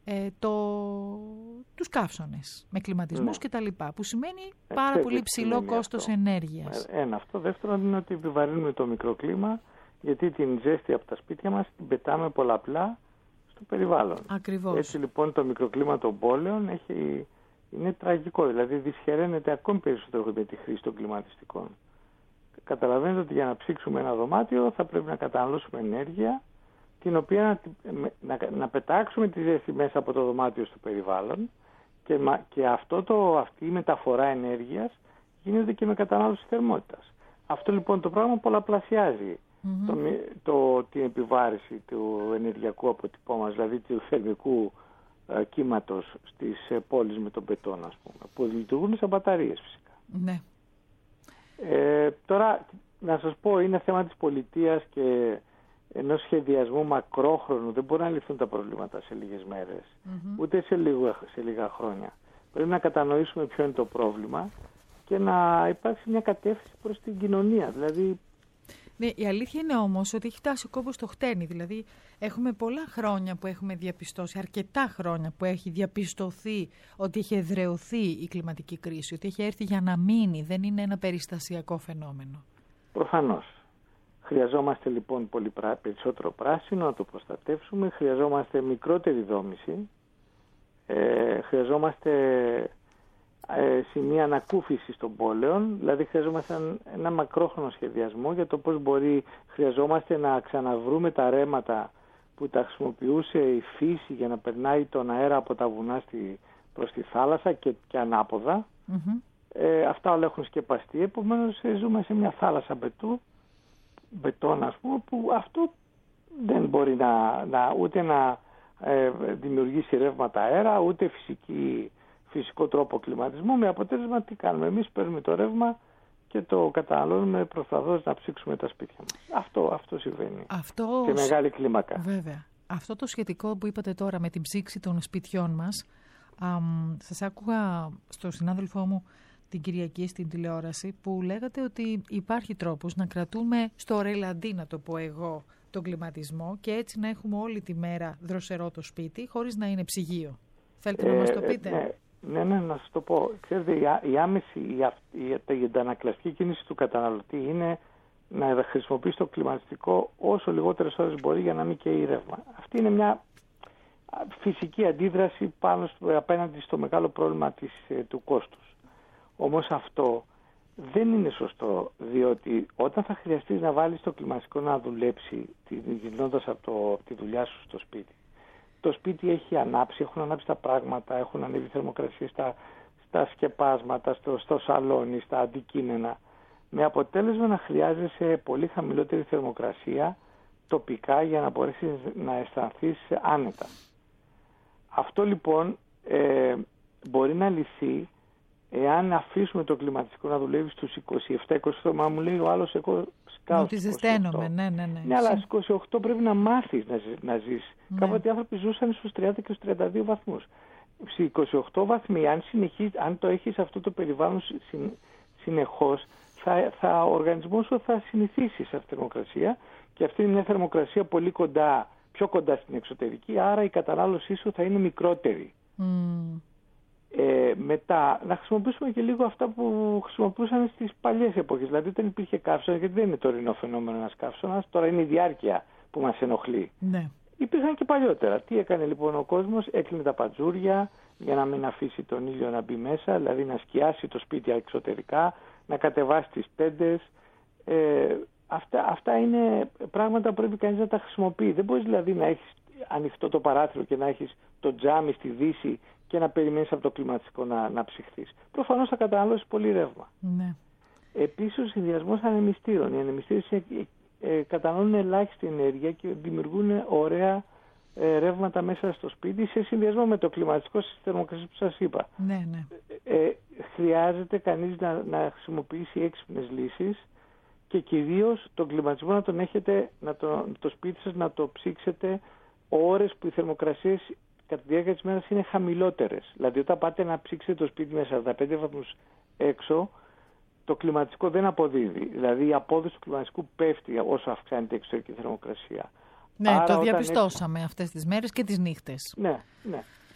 ε, το, τους καύσωνες με κλιματισμούς ναι. κτλ. Που σημαίνει πάρα ε, πολύ ψηλό κόστος αυτό. ενέργειας. Ένα αυτό. Δεύτερον είναι ότι επιβαρύνουμε το μικροκλίμα, γιατί την ζέστη από τα σπίτια μας την πετάμε πολλαπλά στο περιβάλλον. Ακριβώς. Έτσι λοιπόν το μικροκλίμα των πόλεων έχει, είναι τραγικό, δηλαδή δυσχεραίνεται ακόμη περισσότερο με τη χρήση των κλιματιστικών. Καταλαβαίνετε ότι για να ψήξουμε ένα δωμάτιο θα πρέπει να καταναλώσουμε ενέργεια, την οποία να, να, να πετάξουμε τη ζέστη μέσα από το δωμάτιο στο περιβάλλον και, και αυτό το, αυτή η μεταφορά ενέργειας γίνεται και με κατανάλωση θερμότητας. Αυτό λοιπόν το πράγμα πολλαπλασιάζει mm-hmm. το, το, την επιβάρηση του ενεργειακού αποτυπώματος, δηλαδή του θερμικού ε, κύματος στις ε, πόλεις με τον πετόν, ας πούμε, που λειτουργούν σε μπαταρίες φυσικά. Ναι. Ε, τώρα, να σας πω, είναι θέμα της πολιτείας και ενός σχεδιασμού μακρόχρονου. Δεν μπορεί να λυθούν τα προβλήματα σε λίγες μέρες, mm-hmm. ούτε σε, λίγο, σε λίγα χρόνια. Πρέπει να κατανοήσουμε ποιο είναι το πρόβλημα και να υπάρξει μια κατεύθυνση προς την κοινωνία. Δηλαδή... Ναι, η αλήθεια είναι όμως ότι έχει φτάσει ο κόμπος στο χτένι. Δηλαδή, έχουμε πολλά χρόνια που έχουμε διαπιστώσει, αρκετά χρόνια που έχει διαπιστωθεί ότι έχει εδραιωθεί η κλιματική κρίση, ότι έχει έρθει για να μείνει, δεν είναι ένα περιστασιακό φαινόμενο. Προφανώς. Χρειαζόμαστε λοιπόν πολύ πρά... περισσότερο πράσινο, να το προστατεύσουμε. Χρειαζόμαστε μικρότερη δόμηση. Ε, χρειαζόμαστε ε, σημεία ανακούφισης των πόλεων. Δηλαδή χρειαζόμαστε ένα, ένα μακρόχρονο σχεδιασμό για το πώς μπορεί. Χρειαζόμαστε να ξαναβρούμε τα ρέματα που τα χρησιμοποιούσε η φύση για να περνάει τον αέρα από τα βουνά στη, προς τη θάλασσα και, και ανάποδα. Mm-hmm. Ε, αυτά όλα έχουν σκεπαστεί. Επομένως ζούμε σε μια θάλασσα μπετού. Μπετόν, ας πούμε, που αυτό δεν μπορεί να, να, ούτε να ε, δημιουργήσει ρεύματα αέρα, ούτε φυσική, φυσικό τρόπο κλιματισμού. Με αποτέλεσμα τι κάνουμε? Εμείς παίρνουμε το ρεύμα και το καταναλώνουμε προσπαθώντας να ψήξουμε τα σπίτια μας. Αυτό, αυτό συμβαίνει αυτό... σε μεγάλη κλίμακα. Βέβαια. Αυτό το σχετικό που είπατε τώρα με την ψήξη των σπιτιών μας, αμ, σας άκουγα στο συνάδελφό μου την Κυριακή στην τηλεόραση που λέγατε ότι υπάρχει τρόπος να κρατούμε στο ρελαντί, να το πω εγώ, τον κλιματισμό και έτσι να έχουμε όλη τη μέρα δροσερό το σπίτι χωρίς να είναι ψυγείο. Θέλετε ε, να μας το πείτε? Ναι, ναι, ναι, να σας το πω. Ξέρετε, η, η άμεση, η, η, η αντανακλαστική κίνηση του καταναλωτή είναι να χρησιμοποιήσει το κλιματιστικό όσο λιγότερες ώρες μπορεί για να μην καίει ρεύμα. Αυτή είναι μια φυσική αντίδραση πάνω στο, απέναντι στο μεγάλο πρόβλημα της, του κόστους. Όμως αυτό δεν είναι σωστό, διότι όταν θα χρειαστείς να βάλεις το κλιματιστικό να δουλέψει γυρνώντας από, από τη δουλειά σου στο σπίτι, το σπίτι έχει ανάψει, έχουν ανάψει τα πράγματα, έχουν ανέβει θερμοκρασία στα, στα σκεπάσματα, στο, στο σαλόνι, στα αντικείμενα, με αποτέλεσμα να χρειάζεσαι πολύ χαμηλότερη θερμοκρασία τοπικά για να μπορέσεις να αισθανθείς άνετα. Αυτό λοιπόν ε, μπορεί να λυθεί εάν αφήσουμε το κλιματιστικό να δουλεύει στους είκοσι επτά είκοσι οκτώ, μα μου λέει ο άλλος εγώ σκάω ότι ζεσταίνομαι, ναι, ναι, ναι. Ναι, αλλά στους είκοσι οκτώ πρέπει να μάθεις να, ζει, να ζεις. Ναι. Κάποτε οι άνθρωποι ζούσαν στους τριάντα και στους τριάντα δύο βαθμούς. Στους είκοσι οκτώ βαθμοί, αν, αν το έχεις αυτό το περιβάλλον συν, συνεχώς, θα, θα, ο οργανισμός σου θα συνηθίσει σε αυτή τη θερμοκρασία και αυτή είναι μια θερμοκρασία πολύ κοντά, πιο κοντά στην εξωτερική, άρα η κατανάλωσή σου θα είναι μικρότερη. Mm. Ε, μετά, να χρησιμοποιήσουμε και λίγο αυτά που χρησιμοποιούσαν στις παλιές εποχές. Δηλαδή, όταν υπήρχε καύσωνα, γιατί δεν είναι τωρινό φαινόμενο ένας καύσωνας, τώρα είναι η διάρκεια που μας ενοχλεί. Ναι. Υπήρχαν και παλιότερα. Τι έκανε λοιπόν ο κόσμος? Έκλεινε τα παντζούρια για να μην αφήσει τον ήλιο να μπει μέσα, δηλαδή να σκιάσει το σπίτι εξωτερικά, να κατεβάσει τις τέντες. Ε, αυτά, αυτά είναι πράγματα που πρέπει κανείς να τα χρησιμοποιεί. Δεν μπορείς δηλαδή να έχεις ανοιχτό το παράθυρο και να έχεις το τζάμι στη δύση και να περιμένεις από το κλιματιστικό να, να ψυχθείς. Προφανώς θα καταναλώσεις πολύ ρεύμα. Ναι. Επίσης, ο συνδυασμός ανεμιστήρων. Οι ανεμιστήρες ε, ε, καταναλώνουν ελάχιστη ενέργεια και δημιουργούν ωραία ε, ρεύματα μέσα στο σπίτι σε συνδυασμό με το κλιματιστικό στις θερμοκρασίες που σας είπα. Ναι, ναι. Ε, χρειάζεται κανείς να, να χρησιμοποιήσει έξυπνες λύσεις και κυρίως τον κλιματισμό να τον έχετε, να το, το σπίτι σας να το ψήξετε ώρες που οι θερμοκρασίες κατά τη διάρκεια της μέρας είναι χαμηλότερες. Δηλαδή όταν πάτε να ψήξετε το σπίτι με σαράντα πέντε βαθμούς έξω, το κλιματιστικό δεν αποδίδει. Δηλαδή η απόδοση του κλιματιστικού πέφτει όσο αυξάνεται η εξωτερική θερμοκρασία. Ναι, άρα, το διαπιστώσαμε έχεις... αυτές τις μέρες και τις νύχτες. Ναι, ναι.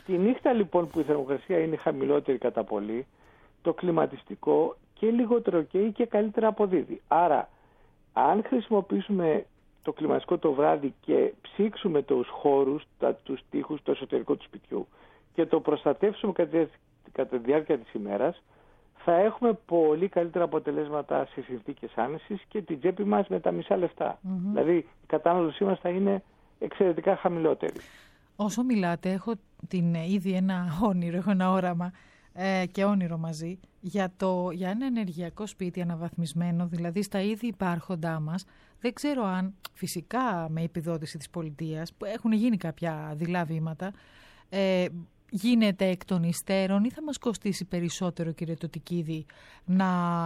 Τη νύχτα λοιπόν που η θερμοκρασία είναι χαμηλότερη κατά πολύ, το κλιματιστικό και λιγότερο καίει και καλύτερα αποδίδει. Άρα, αν χρησιμοποιήσουμε το κλιματιστικό το βράδυ και ψήξουμε τους χώρους, τα, τους τοίχους, το εσωτερικό του σπιτιού και το προστατεύσουμε κατά, κατά τη διάρκεια της ημέρας, θα έχουμε πολύ καλύτερα αποτελέσματα σε συνθήκες άνεσης και την τσέπη μας με τα μισά λεφτά. Mm-hmm. Δηλαδή η κατανάλωσή μας θα είναι εξαιρετικά χαμηλότερη. Όσο μιλάτε, έχω την, ήδη ένα όνειρο, έχω ένα όραμα ε, και όνειρο μαζί για, το, για ένα ενεργειακό σπίτι αναβαθμισμένο, δηλαδή στα ήδη υπάρχοντά μας. Δεν ξέρω αν φυσικά με επιδότηση της πολιτείας, που έχουν γίνει κάποια δειλά βήματα, ε, γίνεται εκ των υστέρων ή θα μας κοστίσει περισσότερο, κύριε Τωτικίδη, να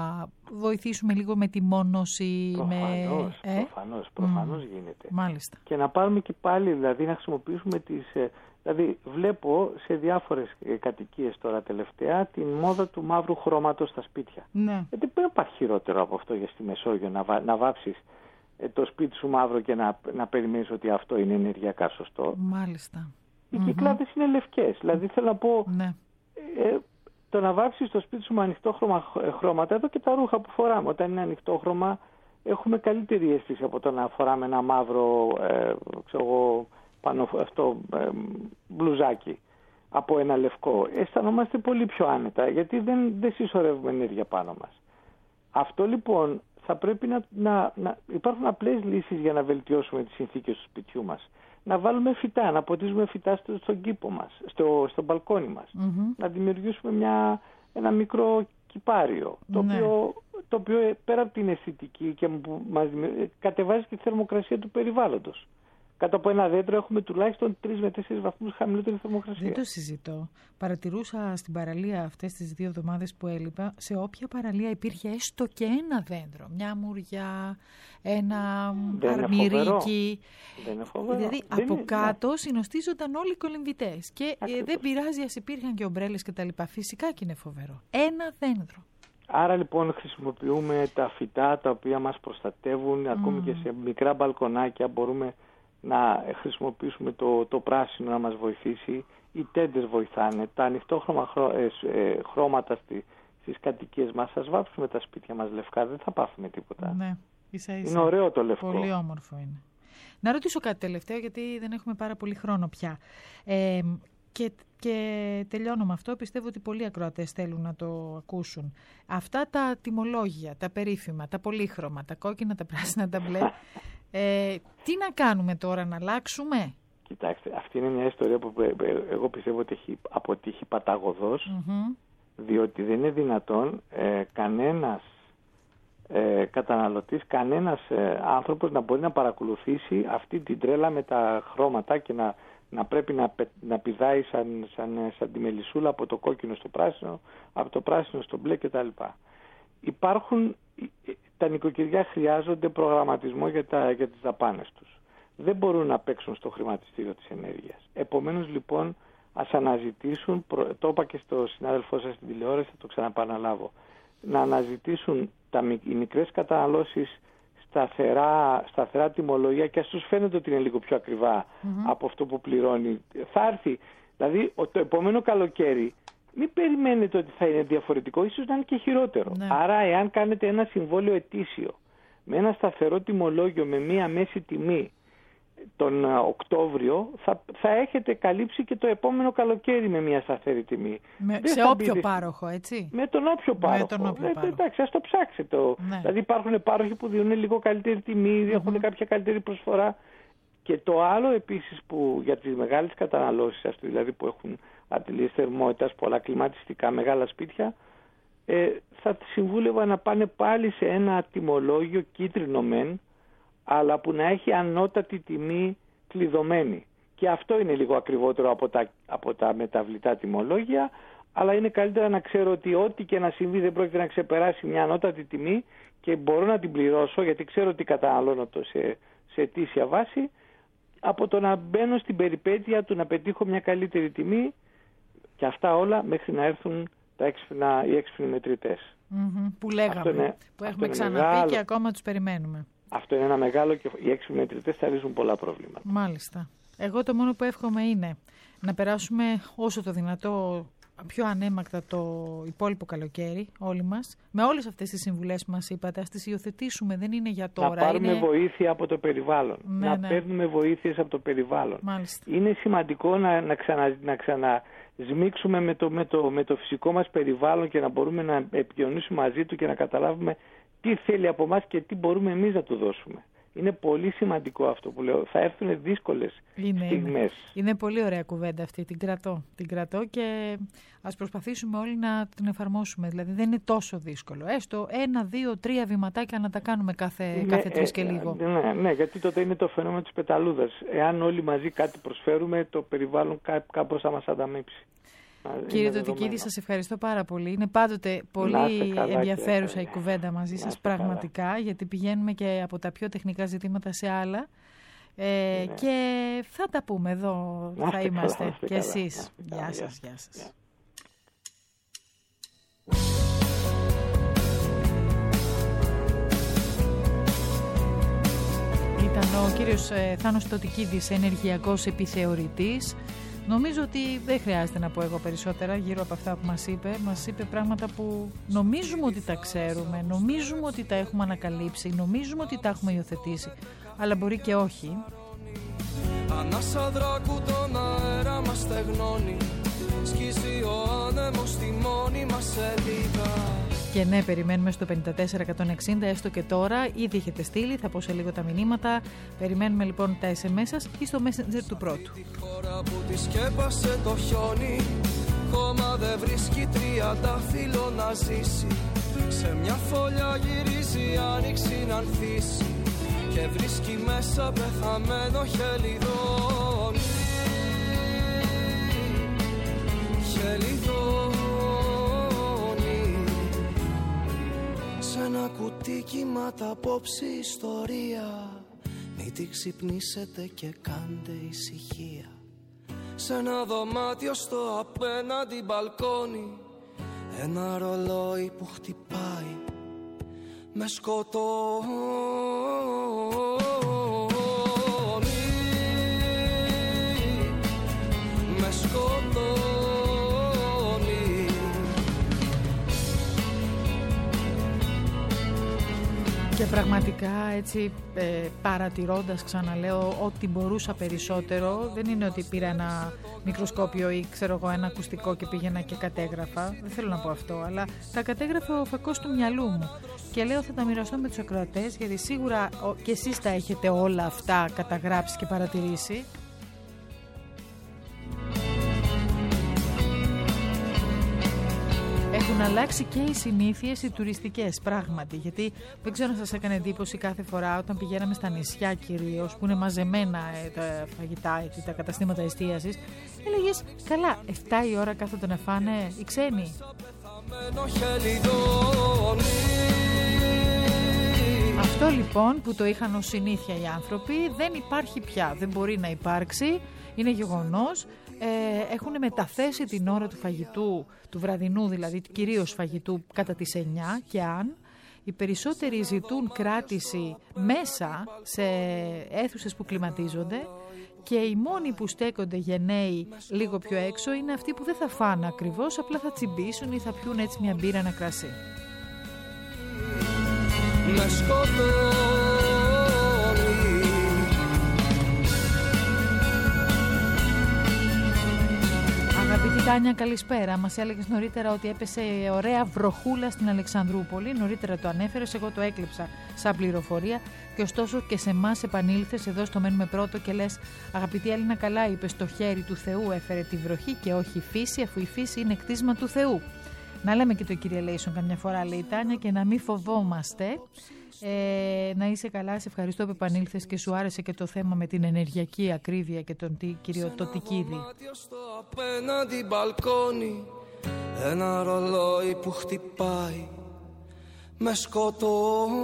βοηθήσουμε λίγο με τη μόνωση? Προφανώς, με... προφανώς, προφανώς mm. γίνεται. Μάλιστα. Και να πάρουμε και πάλι, δηλαδή να χρησιμοποιήσουμε τις... Δηλαδή βλέπω σε διάφορες κατοικίες τώρα τελευταία την μόδα του μαύρου χρώματος στα σπίτια. Ναι. Γιατί δεν υπάρχει χειρότερο από αυτό για στη Μεσόγειο, να, βα... να βάψεις το σπίτι σου μαύρο και να, να περιμένεις ότι αυτό είναι ενεργειακά σωστό. Μάλιστα. Οι mm-hmm. κυκλάδες είναι λευκές. Δηλαδή θέλω να πω, ναι. ε, το να βάψεις το σπίτι σου με ανοιχτό χρώμα, χρώματα, εδώ και τα ρούχα που φοράμε. Όταν είναι ανοιχτό χρώμα έχουμε καλύτερη αίσθηση από το να φοράμε ένα μαύρο ε, ξέρω εγώ, πάνω αυτό, ε, μπλουζάκι από ένα λευκό. Αισθανόμαστε πολύ πιο άνετα γιατί δεν, δεν συσσωρεύουμε ενέργεια πάνω μας. Αυτό λοιπόν θα πρέπει να, να, να υπάρχουν απλές λύσεις για να βελτιώσουμε τις συνθήκες του σπιτιού μας. Να βάλουμε φυτά, να ποτίζουμε φυτά στο, στον κήπο μας, στο, στο μπαλκόνι μας. Mm-hmm. Να δημιουργήσουμε μια, ένα μικρό κυπάριο, το, ναι. οποίο, το οποίο πέρα από την αισθητική και μας κατεβάζει και τη θερμοκρασία του περιβάλλοντος. Κάτω από ένα δέντρο έχουμε τουλάχιστον τρεις με τέσσερις βαθμούς χαμηλότερη θερμοκρασία. Δεν το συζητώ. Παρατηρούσα στην παραλία αυτές τις δύο εβδομάδες που έλειπα, σε όποια παραλία υπήρχε έστω και ένα δέντρο, μια μουριά, ένα δεν αρμυρίκι. Δεν είναι φοβερό. Δηλαδή δεν από είναι, κάτω ναι. συνοστίζονταν όλοι οι κολυμβητές. Και ε, δεν πειράζει, ας υπήρχαν και ομπρέλες κτλ. Φυσικά και είναι φοβερό. Ένα δέντρο. Άρα λοιπόν χρησιμοποιούμε τα φυτά τα οποία μας προστατεύουν, mm. ακόμη και σε μικρά μπαλκονάκια μπορούμε να χρησιμοποιήσουμε το, το πράσινο να μας βοηθήσει. Οι τέντες βοηθάνε, τα ανοιχτόχρωμα χρώ, ε, ε, χρώματα στη, στις κατοικίες μας. Ας βάψουμε τα σπίτια μας λευκά, δεν θα πάθουμε τίποτα. Ναι, ίσα ίσα. Είναι ωραίο το λευκό. Πολύ όμορφο είναι. Να ρωτήσω κάτι τελευταίο, γιατί δεν έχουμε πάρα πολύ χρόνο πια. Ε, και, και τελειώνω με αυτό. Πιστεύω ότι πολλοί ακροατές θέλουν να το ακούσουν. Αυτά τα τιμολόγια, τα περίφημα, τα πολύχρωμα, τα κόκκινα, τα πράσινα, τα μπλε. Ε, τι να κάνουμε τώρα, να αλλάξουμε? Κοιτάξτε, αυτή είναι μια ιστορία που εγώ πιστεύω ότι έχει αποτύχει παταγωδώς, mm-hmm. διότι δεν είναι δυνατόν ε, κανένας ε, καταναλωτής, κανένας ε, άνθρωπος να μπορεί να παρακολουθήσει αυτή την τρέλα με τα χρώματα και να, να πρέπει να, να πηδάει σαν, σαν, σαν τη μελισσούλα από το κόκκινο στο πράσινο, από το πράσινο στο μπλε κτλ. Υπάρχουν, τα νοικοκυριά χρειάζονται προγραμματισμό για, τα, για τις δαπάνες τους. Δεν μπορούν να παίξουν στο χρηματιστήριο της ενέργειας. Επομένως λοιπόν ας αναζητήσουν, το είπα και στο συνάδελφό σας στην τηλεόραση, θα το ξαναπαναλάβω, να αναζητήσουν τα, οι μικρές καταναλώσεις σταθερά, σταθερά τιμολόγια και ας τους φαίνεται ότι είναι λίγο πιο ακριβά mm-hmm. από αυτό που πληρώνει. Θα έρθει, δηλαδή το επόμενο καλοκαίρι μην περιμένετε ότι θα είναι διαφορετικό, ίσως να είναι και χειρότερο. Ναι. Άρα εάν κάνετε ένα συμβόλαιο ετήσιο με ένα σταθερό τιμολόγιο με μία μέση τιμή τον Οκτώβριο θα, θα έχετε καλύψει και το επόμενο καλοκαίρι με μία σταθερή τιμή. Με, σε όποιο πάροχο, έτσι. Με τον όποιο πάροχο. Με τον όποιο πάροχο. Ε, εντάξει, ας το ψάξετε. Ναι. Δηλαδή υπάρχουν πάροχοι που δίνουν λίγο καλύτερη τιμή, mm-hmm. έχουν κάποια καλύτερη προσφορά. Και το άλλο επίσης που για τις μεγάλες καταναλώσεις, αυτοί δηλαδή που έχουν ατελείες θερμότητας, πολλά κλιματιστικά, μεγάλα σπίτια, ε, θα συμβούλευα να πάνε πάλι σε ένα τιμολόγιο κίτρινο μεν, αλλά που να έχει ανώτατη τιμή κλειδωμένη. Και αυτό είναι λίγο ακριβότερο από τα, από τα μεταβλητά τιμολόγια, αλλά είναι καλύτερα να ξέρω ότι ό,τι και να συμβεί δεν πρόκειται να ξεπεράσει μια ανώτατη τιμή και μπορώ να την πληρώσω γιατί ξέρω ότι καταναλώνω το σε, σε ετήσια βάση, από το να μπαίνω στην περιπέτεια του να πετύχω μια καλύτερη τιμή και αυτά όλα μέχρι να έρθουν τα έξυπνα, οι έξυπνοι μετρητές. Mm-hmm, που λέγαμε, είναι, που έχουμε ξαναπεί μεγάλο, και ακόμα τους περιμένουμε. Αυτό είναι ένα μεγάλο και οι έξυπνοι μετρητές θα λύσουν πολλά προβλήματα. Μάλιστα. Εγώ το μόνο που εύχομαι είναι να περάσουμε όσο το δυνατό πιο ανέμακτα το υπόλοιπο καλοκαίρι, όλοι μας, με όλες αυτές τις συμβουλές που μας είπατε, ας τις υιοθετήσουμε, δεν είναι για τώρα. Να πάρουμε είναι... βοήθεια από το περιβάλλον, ναι, να ναι. παίρνουμε βοήθειες από το περιβάλλον. Μάλιστα. Είναι σημαντικό να, να, ξανα, να ξανασμίξουμε με το, με, το, με το φυσικό μας περιβάλλον και να μπορούμε να επικοινωνήσουμε μαζί του και να καταλάβουμε τι θέλει από εμάς και τι μπορούμε εμείς να του δώσουμε. Είναι πολύ σημαντικό αυτό που λέω. Θα έρθουν δύσκολες είναι, στιγμές. Είναι. είναι πολύ ωραία κουβέντα αυτή. Την κρατώ. Την κρατώ και ας προσπαθήσουμε όλοι να την εφαρμόσουμε. Δηλαδή δεν είναι τόσο δύσκολο. Έστω ένα, δύο, τρία βηματάκια να τα κάνουμε κάθε, ναι, κάθε τρεις ε, και λίγο. Ναι, ναι, γιατί τότε είναι το φαινόμενο της πεταλούδας. Εάν όλοι μαζί κάτι προσφέρουμε, το περιβάλλον κά, κάπως θα μας ανταμείψει. Κύριε Τοτικίδη, σας ευχαριστώ πάρα πολύ. Είναι πάντοτε πολύ ενδιαφέρουσα η κουβέντα μαζί σας, πραγματικά, καλά. Γιατί πηγαίνουμε και από τα πιο τεχνικά ζητήματα σε άλλα. Ε, ναι. Και θα τα πούμε εδώ, να θα είμαστε καλά, και καλά. Εσείς. Γεια καλά. σας, γεια σας. Ήταν ο κύριος ε, Θάνος Τοτικίδης, ενεργειακός επιθεωρητής. Νομίζω ότι δεν χρειάζεται να πω εγώ περισσότερα γύρω από αυτά που μας είπε. Μας είπε πράγματα που νομίζουμε ότι τα ξέρουμε, νομίζουμε ότι τα έχουμε ανακαλύψει, νομίζουμε ότι τα έχουμε υιοθετήσει, αλλά μπορεί και όχι. Ανάσα δράκου τον αέρα μας στεγνώνει, σκίζει ο άνεμος στη μόνη μας σελίδα. Και ναι, περιμένουμε στο πενήντα τέσσερα εκατόν εξήντα, έστω και τώρα. Ήδη έχετε στείλει, θα πω σε λίγο τα μηνύματα. Περιμένουμε λοιπόν τα ες εμ ες σας ή στο Messenger του πρώτου. Τη χώρα που τη σκέπασε το χιόνι, χώμα δεν βρίσκει τριαντάφυλλο να ζήσει. Σε μια φωλιά γυρίζει άνοιξη να ανθίσει και βρίσκει μέσα πεθαμένο χελιδόνι. Χελιδόνι. Σ' ένα κουτί κοιμάται απόψη ιστορία, μην τη ξυπνήσετε και κάντε ησυχία. Σ' ένα δωμάτιο στο απέναντι μπαλκόνι, ένα ρολόι που χτυπάει με σκοτώνει. Με σκοτώνει. Και πραγματικά έτσι ε, παρατηρώντας, ξαναλέω, ό,τι μπορούσα περισσότερο, δεν είναι ότι πήρα ένα μικροσκόπιο ή ξέρω εγώ ένα ακουστικό και πήγαινα και κατέγραφα, δεν θέλω να πω αυτό, αλλά τα κατέγραφε ο φακός του μυαλού μου και λέω θα τα μοιραστώ με τους ακροατές, γιατί σίγουρα ο, και εσείς τα έχετε όλα αυτά καταγράψει και παρατηρήσει. Έχουν αλλάξει και οι συνήθειες οι τουριστικές, πράγματι, γιατί δεν ξέρω αν σας έκανε εντύπωση κάθε φορά όταν πηγαίναμε στα νησιά κυρίως, που είναι μαζεμένα ε, τα φαγητά, ε, τα καταστήματα εστίασης, έλεγες καλά, εφτά η ώρα κάθονται να φάνε οι ξένοι. Αυτό λοιπόν που το είχαν ως συνήθεια οι άνθρωποι δεν υπάρχει πια, δεν μπορεί να υπάρξει, είναι γεγονός. Ε, έχουν μεταθέσει την ώρα του φαγητού, του βραδινού δηλαδή, κυρίως φαγητού, κατά τις εννιά και αν. Οι περισσότεροι ζητούν κράτηση μέσα σε αίθουσες που κλιματίζονται και οι μόνοι που στέκονται γενναίοι λίγο πιο έξω είναι αυτοί που δεν θα φάνε ακριβώς, απλά θα τσιμπήσουν ή θα πιούν έτσι μια μπύρα, ένα κρασί. Με Αγαπητή Τάνια, καλησπέρα. Μας έλεγες νωρίτερα ότι έπεσε ωραία βροχούλα στην Αλεξανδρούπολη. Νωρίτερα το ανέφερες, εγώ το έκλεψα σαν πληροφορία. Και ωστόσο και σε εμάς επανήλθες εδώ στο Μένουμε Πρώτο και λες, αγαπητή Έλληνα, καλά είπες, το χέρι του Θεού έφερε τη βροχή και όχι η φύση, αφού η φύση είναι κτίσμα του Θεού. Να λέμε και το κυριελέησον καμιά φορά, λέει η Τάνια, και να μην φοβόμαστε. Ε, να είσαι καλά, σε ευχαριστώ που επανήλθες και σου άρεσε και το θέμα με την ενεργειακή ακρίβεια και τον κύριο Τοτικίδη. Στο απέναντι μπαλκόνι, ένα ρολόι που χτυπάει με σκοτώνει.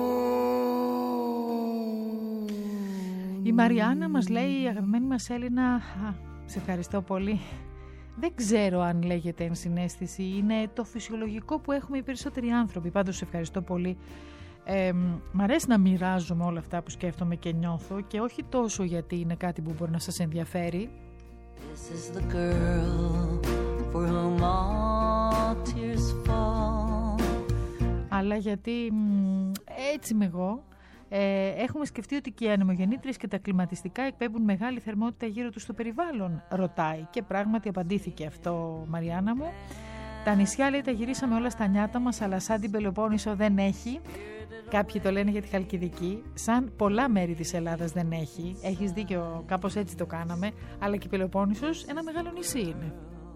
Η Μαριάννα μας λέει, αγαπημένη μας Έλληνα, α, σε ευχαριστώ πολύ. Δεν ξέρω αν λέγεται ενσυναίσθηση, είναι το φυσιολογικό που έχουμε οι περισσότεροι άνθρωποι. Πάντως σε ευχαριστώ πολύ Ε, μ' αρέσει να μοιράζομαι όλα αυτά που σκέφτομαι και νιώθω και όχι τόσο γιατί είναι κάτι που μπορεί να σας ενδιαφέρει. This is the girl for whom all tears fall. Αλλά γιατί μ, έτσι είμαι εγώ. Ε, έχουμε σκεφτεί ότι και οι ανεμογεννήτριες και τα κλιματιστικά εκπέμπουν μεγάλη θερμότητα γύρω τους στο περιβάλλον, ρωτάει. Και πράγματι απαντήθηκε αυτό, Μαριάννα μου. Τα νησιά, λέει, τα γυρίσαμε όλα στα νιάτα μας, αλλά σαν την Πελοπόννησο δεν έχει. Κάποιοι το λένε για τη Χαλκιδική, σαν πολλά μέρη της Ελλάδας δεν έχει. Έχεις δίκιο, κάπως έτσι το κάναμε, αλλά και η Πελοπόννησος ένα μεγάλο νησί είναι.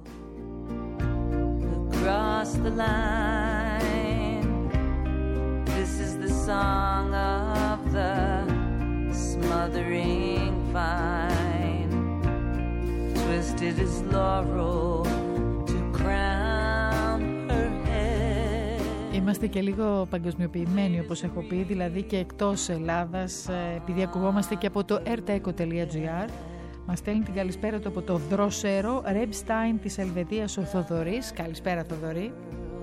Across the line, this is the song of the smothering vine, twisted as laurel to crown her head. Είμαστε και λίγο παγκοσμιοποιημένοι, όπως έχω πει, δηλαδή και εκτός Ελλάδας, επειδή ακουγόμαστε και από το airtaeco τελεία gr. Μας στέλνει την καλησπέρα του από το Δροσέρο, Ρεμπστάιν της Ελβετίας, ο Θοδωρής. Καλησπέρα, Θοδωρή.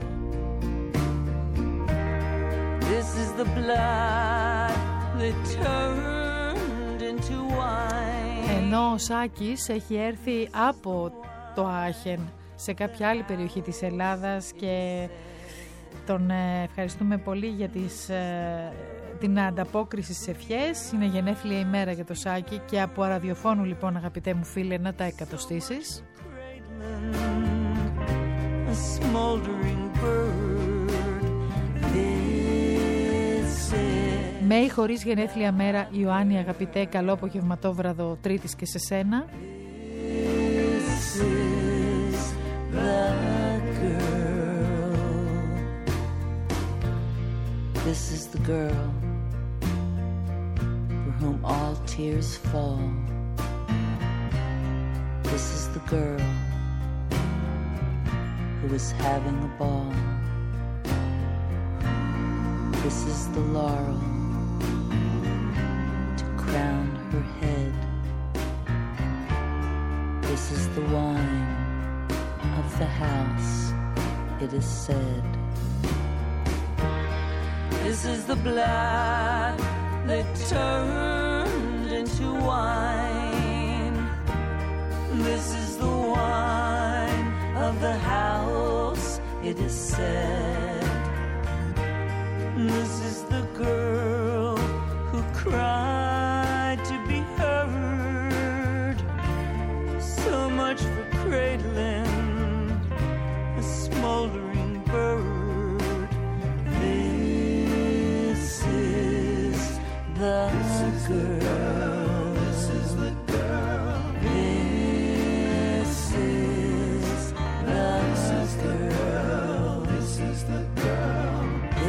This is the blood that turned into wine. Ενώ ο Σάκης έχει έρθει από το Άχεν σε κάποια άλλη περιοχή της Ελλάδας και τον ευχαριστούμε πολύ για τις, την ανταπόκριση στις ευχές. Είναι γενέθλια ημέρα για το Σάκη και από ραδιοφώνου, λοιπόν, αγαπητέ μου φίλε, να τα εκατοστήσεις. Με ή χωρίς γενέθλια μέρα, Ιωάννη αγαπητέ, καλό απογευματόβραδο Τρίτης και σε σένα. This is the girl for whom all tears fall. This is the girl who is having a ball. This is the laurel to crown her head. This is the wine of the house, it is said. This is the blood that turned into wine. This is the wine of the house, it is said. This is the girl who cried to be heard. So much for cradling a smoldering bird. This is the girl. This is the girl. This is the girl. This is the girl.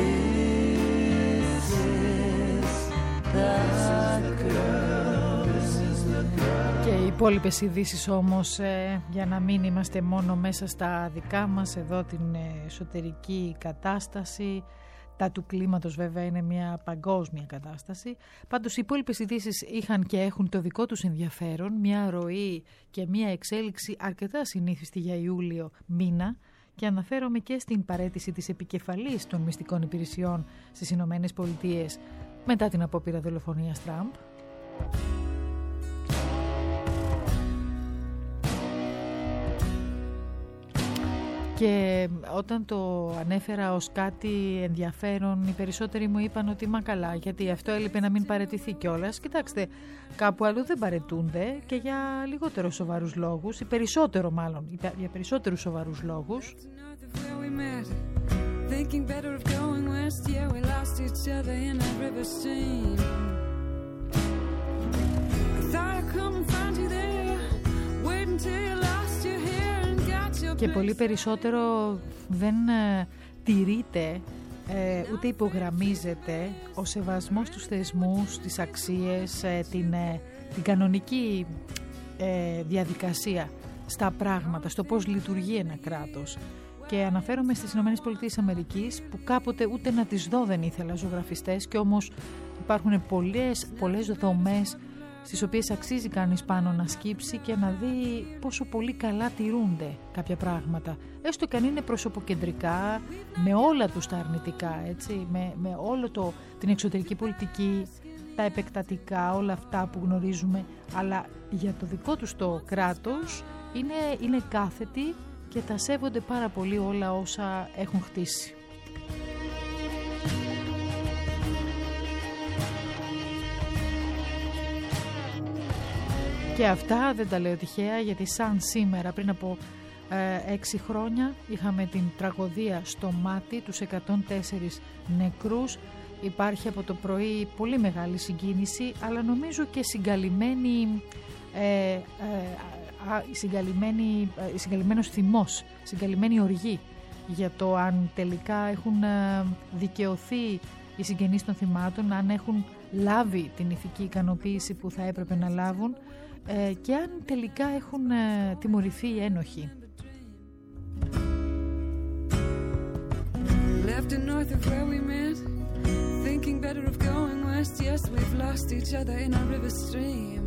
This is the girl. This is the girl. Και οι υπόλοιπες ειδήσεις όμως, ε, για να μην είμαστε μόνο μέσα στα δικά μας, εδώ την ε, εσωτερική κατάσταση. Τα του κλίματος βέβαια είναι μια παγκόσμια κατάσταση. Πάντως οι υπόλοιπες ειδήσεις είχαν και έχουν το δικό τους ενδιαφέρον, μια ροή και μια εξέλιξη αρκετά συνήθιστη για Ιούλιο μήνα, και αναφέρομαι και στην παραίτηση της επικεφαλής των μυστικών υπηρεσιών στις Ηνωμένες Πολιτείες μετά την απόπειρα δολοφονίας Τραμπ. Και όταν το ανέφερα ως κάτι ενδιαφέρον, οι περισσότεροι μου είπαν ότι μα καλά, γιατί αυτό έλειπε να μην παραιτηθεί κιόλας. Κοιτάξτε, κάπου αλλού δεν παραιτούνται και για λιγότερο σοβαρούς λόγους, ή περισσότερο μάλλον, για περισσότερους σοβαρούς λόγους. Και πολύ περισσότερο δεν ε, τηρείται ε, ούτε υπογραμμίζεται ο σεβασμός στους θεσμούς, τις αξίες, ε, την, ε, την κανονική ε, διαδικασία στα πράγματα, στο πώς λειτουργεί ένα κράτος. Και αναφέρομαι στις Ηνωμένες Πολιτείες Αμερικής, που κάποτε ούτε να τις δω δεν ήθελα ζωγραφιστές, και όμως υπάρχουν πολλές, πολλές δομές στις οποίες αξίζει κανείς πάνω να σκύψει και να δει πόσο πολύ καλά τηρούνται κάποια πράγματα. Έστω και αν είναι προσωποκεντρικά, με όλα τους τα αρνητικά, έτσι, με, με όλο το, την εξωτερική πολιτική, τα επεκτατικά, όλα αυτά που γνωρίζουμε, αλλά για το δικό τους το κράτος είναι, είναι κάθετοι και τα σέβονται πάρα πολύ όλα όσα έχουν χτίσει. Και αυτά δεν τα λέω τυχαία, γιατί σαν σήμερα πριν από ε, έξι χρόνια είχαμε την τραγωδία στο Μάτι, τους εκατόν τέσσερις νεκρούς. Υπάρχει από το πρωί πολύ μεγάλη συγκίνηση, αλλά νομίζω και συγκαλυμμένη, ε, ε, συγκαλυμμένη, ε, συγκαλυμμένος θυμός, συγκαλυμμένη οργή για το αν τελικά έχουν ε, δικαιωθεί οι συγγενείς των θυμάτων, αν έχουν λάβει την ηθική ικανοποίηση που θα έπρεπε να λάβουν ε, και αν τελικά έχουν ε, τιμωρηθεί οι ένοχοι. Left in north of where we met, thinking better of going west. Yes, we've lost each other in a river stream.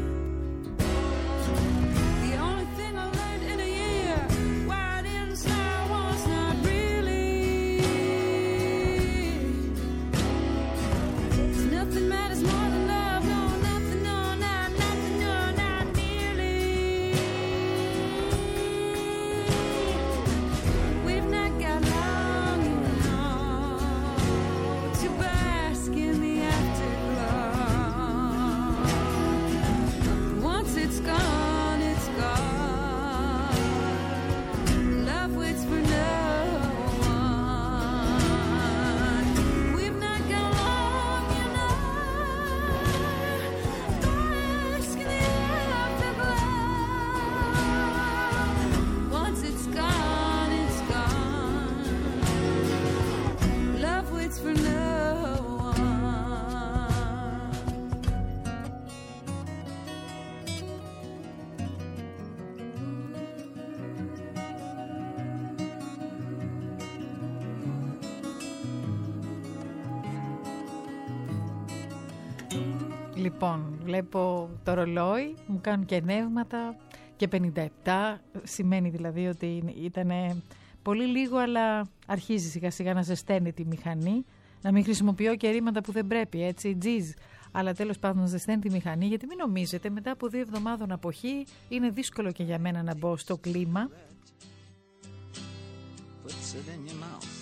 The only thing I learned in a year, why I didn't say I was not really. Nothing matters more than love, no, nothing, no, not nothing, no, not nearly. We've not got long, you know, to bask in the afterglow. Once it's gone, it's gone. Love waits for no one. We've not got long, you know, bask in the afterglow. Once it's gone, it's gone. Love waits for no one. Λοιπόν, βλέπω το ρολόι, μου κάνουν και νεύματα και πενήντα επτά, σημαίνει δηλαδή ότι ήταν πολύ λίγο, αλλά αρχίζει σιγά σιγά να ζεσταίνει τη μηχανή, να μην χρησιμοποιώ και ρήματα που δεν πρέπει, έτσι, τζιζ, αλλά τέλος πάντων να ζεσταίνει τη μηχανή, γιατί μην νομίζετε, μετά από δύο εβδομάδων αποχή είναι δύσκολο και για μένα να μπω στο κλίμα. Puts it in your mouth.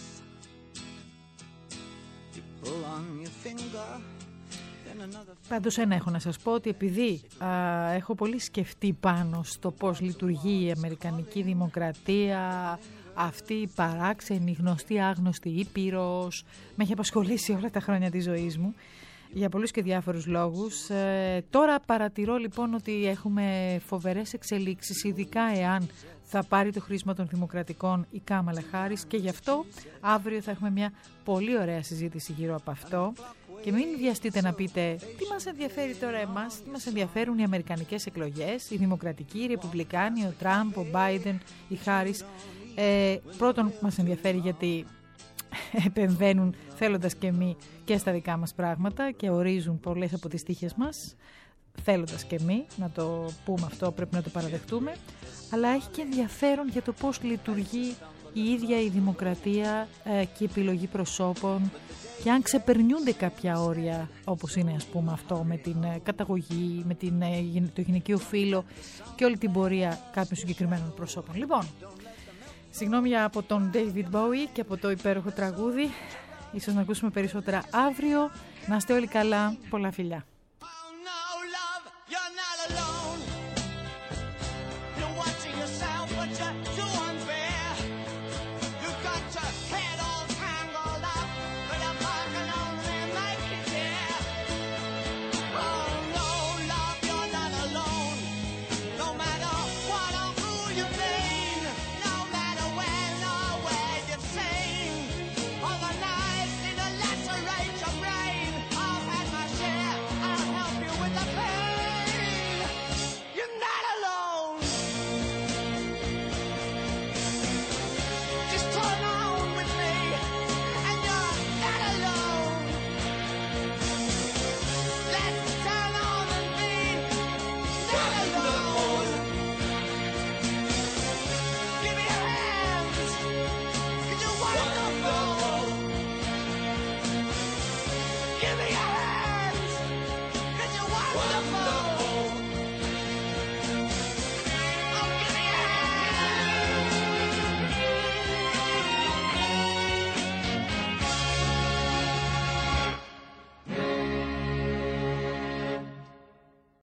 You pull on your finger. Πάντως ένα έχω να σας πω, ότι επειδή α, έχω πολύ σκεφτεί πάνω στο πώς λειτουργεί η Αμερικανική Δημοκρατία, αυτή η παράξενη, γνωστή, άγνωστη ήπειρος, με έχει απασχολήσει όλα τα χρόνια της ζωής μου για πολλούς και διάφορους λόγους. Ε, τώρα παρατηρώ λοιπόν ότι έχουμε φοβερές εξελίξεις, ειδικά εάν θα πάρει το χρήσμα των Δημοκρατικών η Κάμαλα Χάρις, και γι' αυτό αύριο θα έχουμε μια πολύ ωραία συζήτηση γύρω από αυτό. Και μην βιαστείτε να πείτε τι μας ενδιαφέρει τώρα εμάς, τι μας ενδιαφέρουν οι αμερικανικές εκλογές, οι δημοκρατικοί, οι ρεπουμπλικάνοι, ο Τραμπ, ο Μπάιντεν, η Χάρις. Ε, πρώτον μας ενδιαφέρει γιατί επεμβαίνουν θέλοντας και μη και στα δικά μας πράγματα και ορίζουν πολλές από τις τύχες μας, θέλοντας και μη, να το πούμε αυτό, πρέπει να το παραδεχτούμε, αλλά έχει και ενδιαφέρον για το πώς λειτουργεί η ίδια η δημοκρατία ε, και η επιλογή προσώπων, και αν ξεπερνιούνται κάποια όρια, όπως είναι ας πούμε αυτό με την ε, καταγωγή, με την, ε, το γυναικείο φύλο και όλη την πορεία κάποιων συγκεκριμένων προσώπων. Λοιπόν, συγγνώμη από τον David Bowie και από το υπέροχο τραγούδι, ίσως να ακούσουμε περισσότερα αύριο. Να είστε όλοι καλά, πολλά φιλιά.